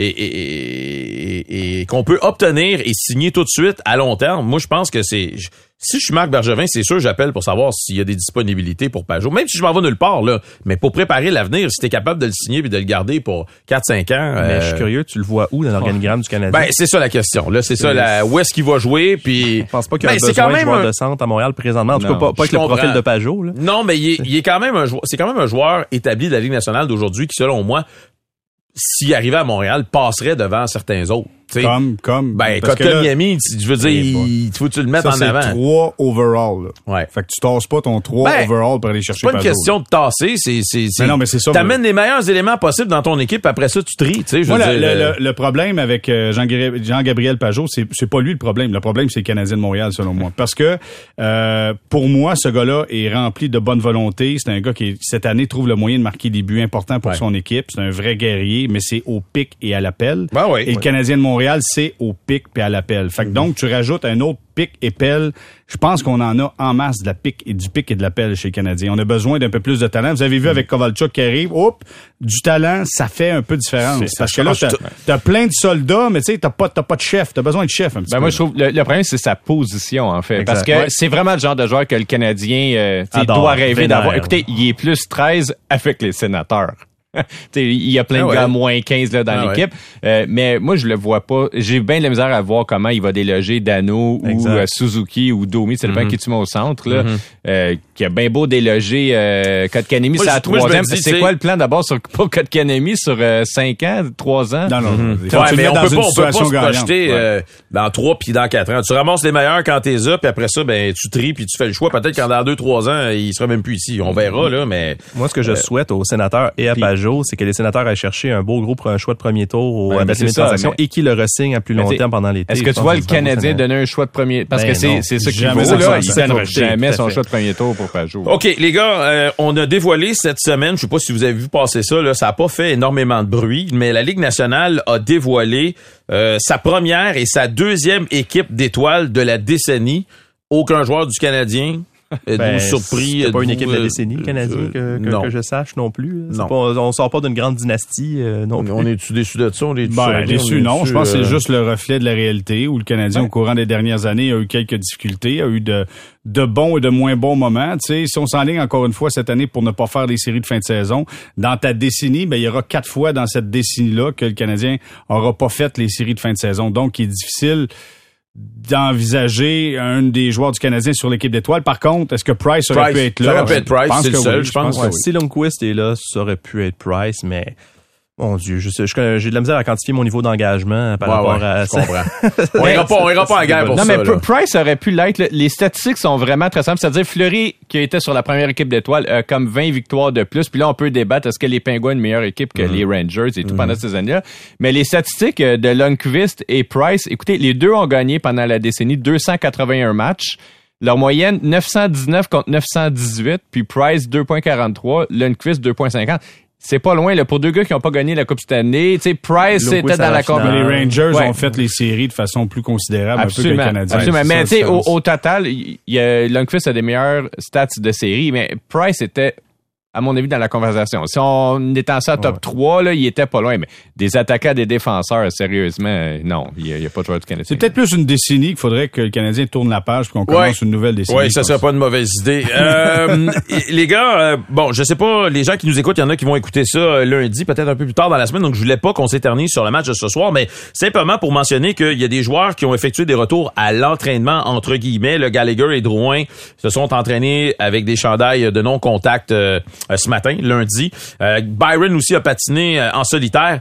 et qu'on peut obtenir et signer tout de suite à long terme, moi, je pense que si je suis Marc Bergevin, c'est sûr, j'appelle pour savoir s'il y a des disponibilités pour Pajot. Même si je m'en vais nulle part, là. Mais pour préparer l'avenir, si t'es capable de le signer et de le garder pour 4-5 ans. Mais je suis curieux, tu le vois où dans l'organigramme du Canadien? Ben, c'est ça la question. Là, c'est ça, où est-ce qu'il va jouer, puis. Je pense pas qu'il y a besoin de joueur de centre à Montréal présentement. En tout cas, pas avec le profil de Pajot, là. Non, mais il est quand même un joueur, c'est quand même un joueur établi de la Ligue nationale d'aujourd'hui qui, selon moi, s'il arrivait à Montréal, passerait devant certains autres. Comme. Ben, Kotkaniemi, je veux dire, il faut que tu le mettes en avant. C'est 3 overall, là. Ouais. Fait que tu tasses pas ton 3 overall pour aller chercher Pajot. C'est pas une question de tasser, Mais non, mais c'est ça. T'amènes les meilleurs éléments possibles dans ton équipe, après ça, tu tries, tu sais. Le problème avec Jean-Gabriel Pajot, c'est pas lui le problème. Le problème, c'est le Canadien de Montréal, selon moi. Parce que, pour moi, ce gars-là est rempli de bonne volonté. C'est un gars qui, cette année, trouve le moyen de marquer des buts importants pour son équipe. C'est un vrai guerrier, mais c'est au pic et à l'appel. Et le Canadien de Montréal, c'est au pic et à l'appel. Fait que donc, tu rajoutes un autre pic et pelle. Je pense qu'on en a en masse de la pic et du pic et de la pelle chez les Canadiens. On a besoin d'un peu plus de talent. Vous avez vu avec Kovalchuk qui arrive, du talent, ça fait un peu de différence. Parce que là, t'as plein de soldats, mais tu sais, t'as pas de chef. T'as besoin de chef un petit peu. Moi, je trouve, le problème, c'est sa position, en fait. Exact. Parce que c'est vraiment le genre de joueur que le Canadien doit rêver d'avoir. Écoutez, il est plus 13 avec les sénateurs. Il y a plein de gars moins 15 là, dans l'équipe. Mais moi, je le vois pas. J'ai bien de la misère à voir comment il va déloger Dano ou Suzuki ou Domi. C'est le point qui est au centre. Là, qui a bien beau déloger Kotkaniemi. C'est la troisième. C'est quoi le plan d'abord pour Kotkaniemi sur 5 ans, 3 ans? Non. Mais on peut pas se projeter dans 3 puis dans 4 ans. Tu ramasses les meilleurs quand t'es là, puis après ça, ben tu tries puis tu fais le choix. Peut-être qu'en dans 2-3 ans, il sera même plus ici. On verra, là, mais... Moi, ce que je souhaite aux sénateurs et à Pajot, c'est que les sénateurs aillent chercher un beau gros pour un choix de premier tour à la transaction et qu'ils le re-signent à plus long terme pendant l'été. Est-ce que tu vois le Canadien donner un choix de premier? Parce que c'est ça qu'il vaut, là. Il donnera jamais son choix de premier tour pour Pajot. OK, les gars, on a dévoilé cette semaine, je sais pas si vous avez vu passer ça, là, ça a pas fait énormément de bruit, mais la Ligue nationale a dévoilé sa première et sa deuxième équipe d'étoiles de la décennie. Aucun joueur du Canadien, Êtes-vous surpris? C'est pas une équipe de la décennie, le Canadien, que je sache non plus. Non. On sort pas d'une grande dynastie non plus. On est-tu déçus de ça? On est déçus, non. Je pense que c'est juste le reflet de la réalité où le Canadien, au courant des dernières années, a eu quelques difficultés, a eu de bons et de moins bons moments. Tu sais, si on s'enligne encore une fois cette année pour ne pas faire des séries de fin de saison, dans ta décennie, il y aura 4 fois dans cette décennie-là que le Canadien aura pas fait les séries de fin de saison. Donc, il est difficile d'envisager un des joueurs du Canadien sur l'équipe d'étoiles. Par contre, est-ce que Price aurait pu être là? Ça aurait pu être Price, c'est le seul, je pense. Ouais, si Lundqvist est là, ça aurait pu être Price, mais mon Dieu, j'ai de la misère à quantifier mon niveau d'engagement par rapport à ça. On ira pas en guerre pour ça. Non, mais Price aurait pu l'être. Les statistiques sont vraiment très simples. C'est-à-dire, Fleury, qui était sur la première équipe d'étoiles, a comme 20 victoires de plus. Puis là, on peut débattre, est-ce que les Penguins ont une meilleure équipe que les Rangers et tout pendant ces années-là. Mais les statistiques de Lundqvist et Price, écoutez, les deux ont gagné pendant la décennie 281 matchs. Leur moyenne, 919 contre 918. Puis Price, 2,43. Lundqvist, 2,50. C'est pas loin, là, pour deux gars qui n'ont pas gagné la Coupe cette année. Tu sais, Price était dans la Coupe. Les Rangers ont fait les séries de façon plus considérable, absolument, un peu que les Canadiens. Absolument. Mais tu sais, au total, Lundqvist a des meilleurs stats de série, mais Price était, à mon avis, dans la conversation. Si on était en ça top 3, là, il était pas loin. Mais des attaquants, des défenseurs, sérieusement, non, il y a pas de joueur du Canadien. C'est peut-être plus une décennie qu'il faudrait que le Canadien tourne la page pour qu'on commence une nouvelle décennie. Oui, ça serait pas une mauvaise idée. Les gars, bon, je sais pas, les gens qui nous écoutent, il y en a qui vont écouter ça lundi, peut-être un peu plus tard dans la semaine, donc je voulais pas qu'on s'éternise sur le match de ce soir, mais simplement pour mentionner qu'il y a des joueurs qui ont effectué des retours à l'entraînement, entre guillemets. Le Gallagher et Drouin se sont entraînés avec des chandails de non-contact ce matin, lundi. Byron aussi a patiné en solitaire.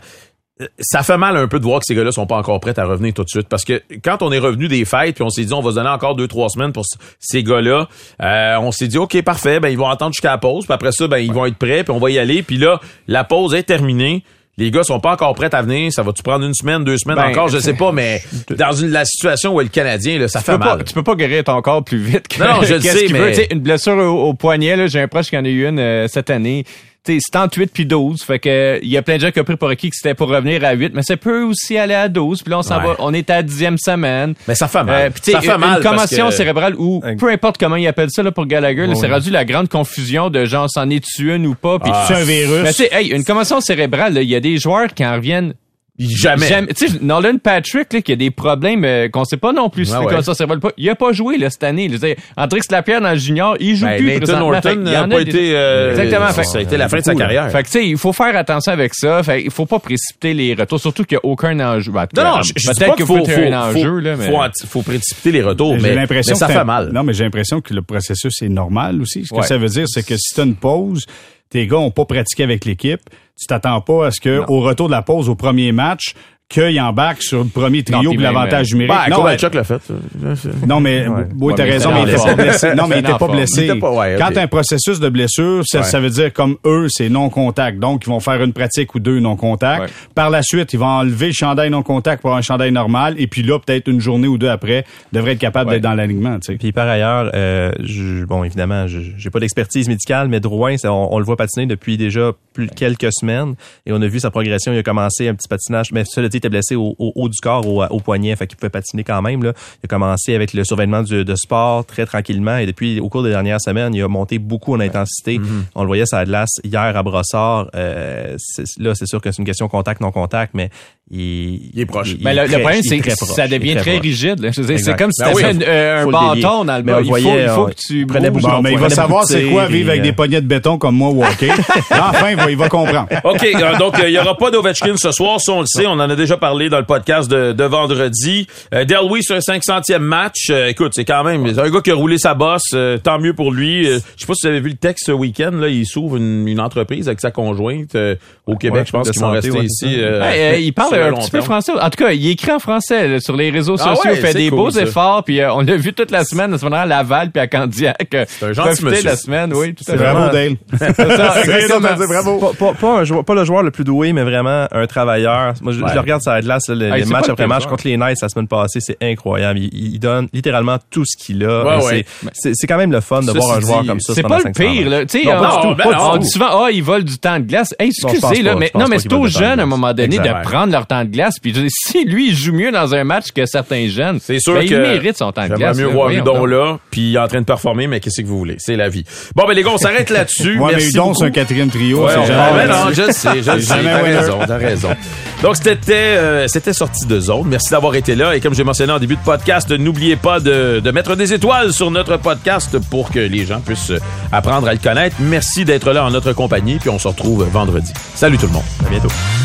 Ça fait mal un peu de voir que ces gars-là sont pas encore prêts à revenir tout de suite, parce que quand on est revenu des fêtes puis on s'est dit on va se donner encore 2-3 semaines pour ces gars-là, on s'est dit OK, parfait, ils vont attendre jusqu'à la pause, puis après ça ils vont être prêts, puis on va y aller, puis là la pause est terminée. Les gars sont pas encore prêts à venir. Ça va-tu prendre 1 semaine, 2 semaines encore? Je sais pas, mais dans la situation où est le Canadien, là, ça fait mal. Tu peux pas guérir ton corps plus vite que je le sais, mais... Tu sais, une blessure au poignet, là, j'ai un proche qui en a eu une cette année. T'sais, c'est entre 8 puis 12. Fait que, il y a plein de gens qui ont pris pour acquis que c'était pour revenir à 8, mais ça peut aussi aller à 12. Puis là, on s'en va, on est à la 10e semaine. Mais ça fait mal. Ça fait mal. Une commotion cérébrale ou peu importe comment ils appellent ça, là, pour Gallagher, là, c'est rendu la grande confusion de genre, s'en est-tu une ou pas. Puis c'est un virus. Mais tu sais, une commotion cérébrale, il y a des joueurs qui en reviennent Jamais. Tu sais, Nolan Patrick, là, qui a des problèmes qu'on sait pas non plus. Ça vole pas. Il a pas joué là, cette année. André Lapierre dans le junior, il joue plus présentement. Nathan n'a pas été... Exactement. Ça a été la fin de sa carrière. Fait que tu sais, il faut faire attention avec ça. Fait il faut pas précipiter les retours, surtout qu'il y a aucun enjeu. Non, peut-être qu'il faut un enjeu là, mais faut précipiter les retours, mais ça fait mal. Non, mais j'ai l'impression que le processus est normal aussi. Ce que ça veut dire, c'est que si tu as une pause, tes gars ont pas pratiqué avec l'équipe, tu t'attends pas à ce que au retour de la pause au premier match qu'il embarque sur le premier trio pour l'avantage numérique. Kovalchuk l'a fait. Non, mais oui, t'as raison, mais il était pas blessé. Non, mais il était pas blessé. Quand t'as un processus de blessure, ça veut dire comme eux, c'est non-contact. Donc, ils vont faire une pratique ou 2 non-contact. Par la suite, ils vont enlever le chandail non-contact pour un chandail normal. Et puis là, peut-être une journée ou 2 après, devraient être capables d'être dans l'alignement. Puis par ailleurs, bon, évidemment, j'ai pas d'expertise médicale, mais Drouin, on le voit patiner depuis déjà quelques semaines. Et on a vu sa progression. Il a commencé un petit patinage, mais cela dit, il était blessé au haut du corps, au poignet, fait qu'il pouvait patiner quand même. Là. Il a commencé avec le survêtement de sport très tranquillement et depuis, au cours des dernières semaines, il a monté beaucoup en intensité. On le voyait sur la glace hier à Brossard. Là, c'est sûr que c'est une question contact, non contact, mais il est proche. Mais le problème, c'est que ça devient très rigide. Là. C'est comme si t'avais un bâton dans le bas. Il faut que tu prenais beaucoup. Mais il va savoir c'est quoi vivre avec des poignets de béton comme moi au hockey. Enfin, il va comprendre. OK, donc il y aura pas d'Ovechkin ce soir, ça on le sait, on en a déjà parlé dans le podcast de vendredi. Del Weiss, un 500e match. Écoute, c'est quand même un gars qui a roulé sa bosse, tant mieux pour lui. Je sais pas si vous avez vu le texte ce week-end, là, il s'ouvre une entreprise avec sa conjointe au Québec, je pense qu'ils vont rester ici. Il parle un petit peu français. En tout cas, il écrit en français là, sur les réseaux sociaux, il fait des beaux efforts, puis on l'a vu toute la semaine, à ce moment-là, à Laval puis à Candiac. C'est un gentil monsieur. La semaine, oui, tout à fait. Bravo, Dale. Bravo. Pas le joueur le plus doué, mais vraiment un travailleur. Moi, je le regarde regardes ça à la glace, là, les matchs après match contre les Knights la semaine passée, c'est incroyable. Il donne littéralement tout ce qu'il a. Ouais. C'est quand même le fun de voir un joueur comme ça. C'est pas le pire, là. Tu sais, on dit souvent, il vole du temps de glace. Excusez, là, mais c'est aux jeunes, à un moment donné, de prendre leur temps de glace. Puis si lui, il joue mieux dans un match que certains jeunes, c'est sûr il mérite son temps de glace. J'aimerais mieux voir Hudon là, puis il est en train de performer, mais qu'est-ce que vous voulez? C'est la vie. Bon, ben les gars, on s'arrête là-dessus. Ouais, merci mais Hudon, beaucoup. c'est un quatrième trio. Non, je sais. T'as raison. Donc, c'était sorti de zone. Merci d'avoir été là. Et comme j'ai mentionné en début de podcast, n'oubliez pas de mettre des étoiles sur notre podcast pour que les gens puissent apprendre à le connaître. Merci d'être là en notre compagnie, puis on se retrouve vendredi. Salut tout le monde. À bientôt.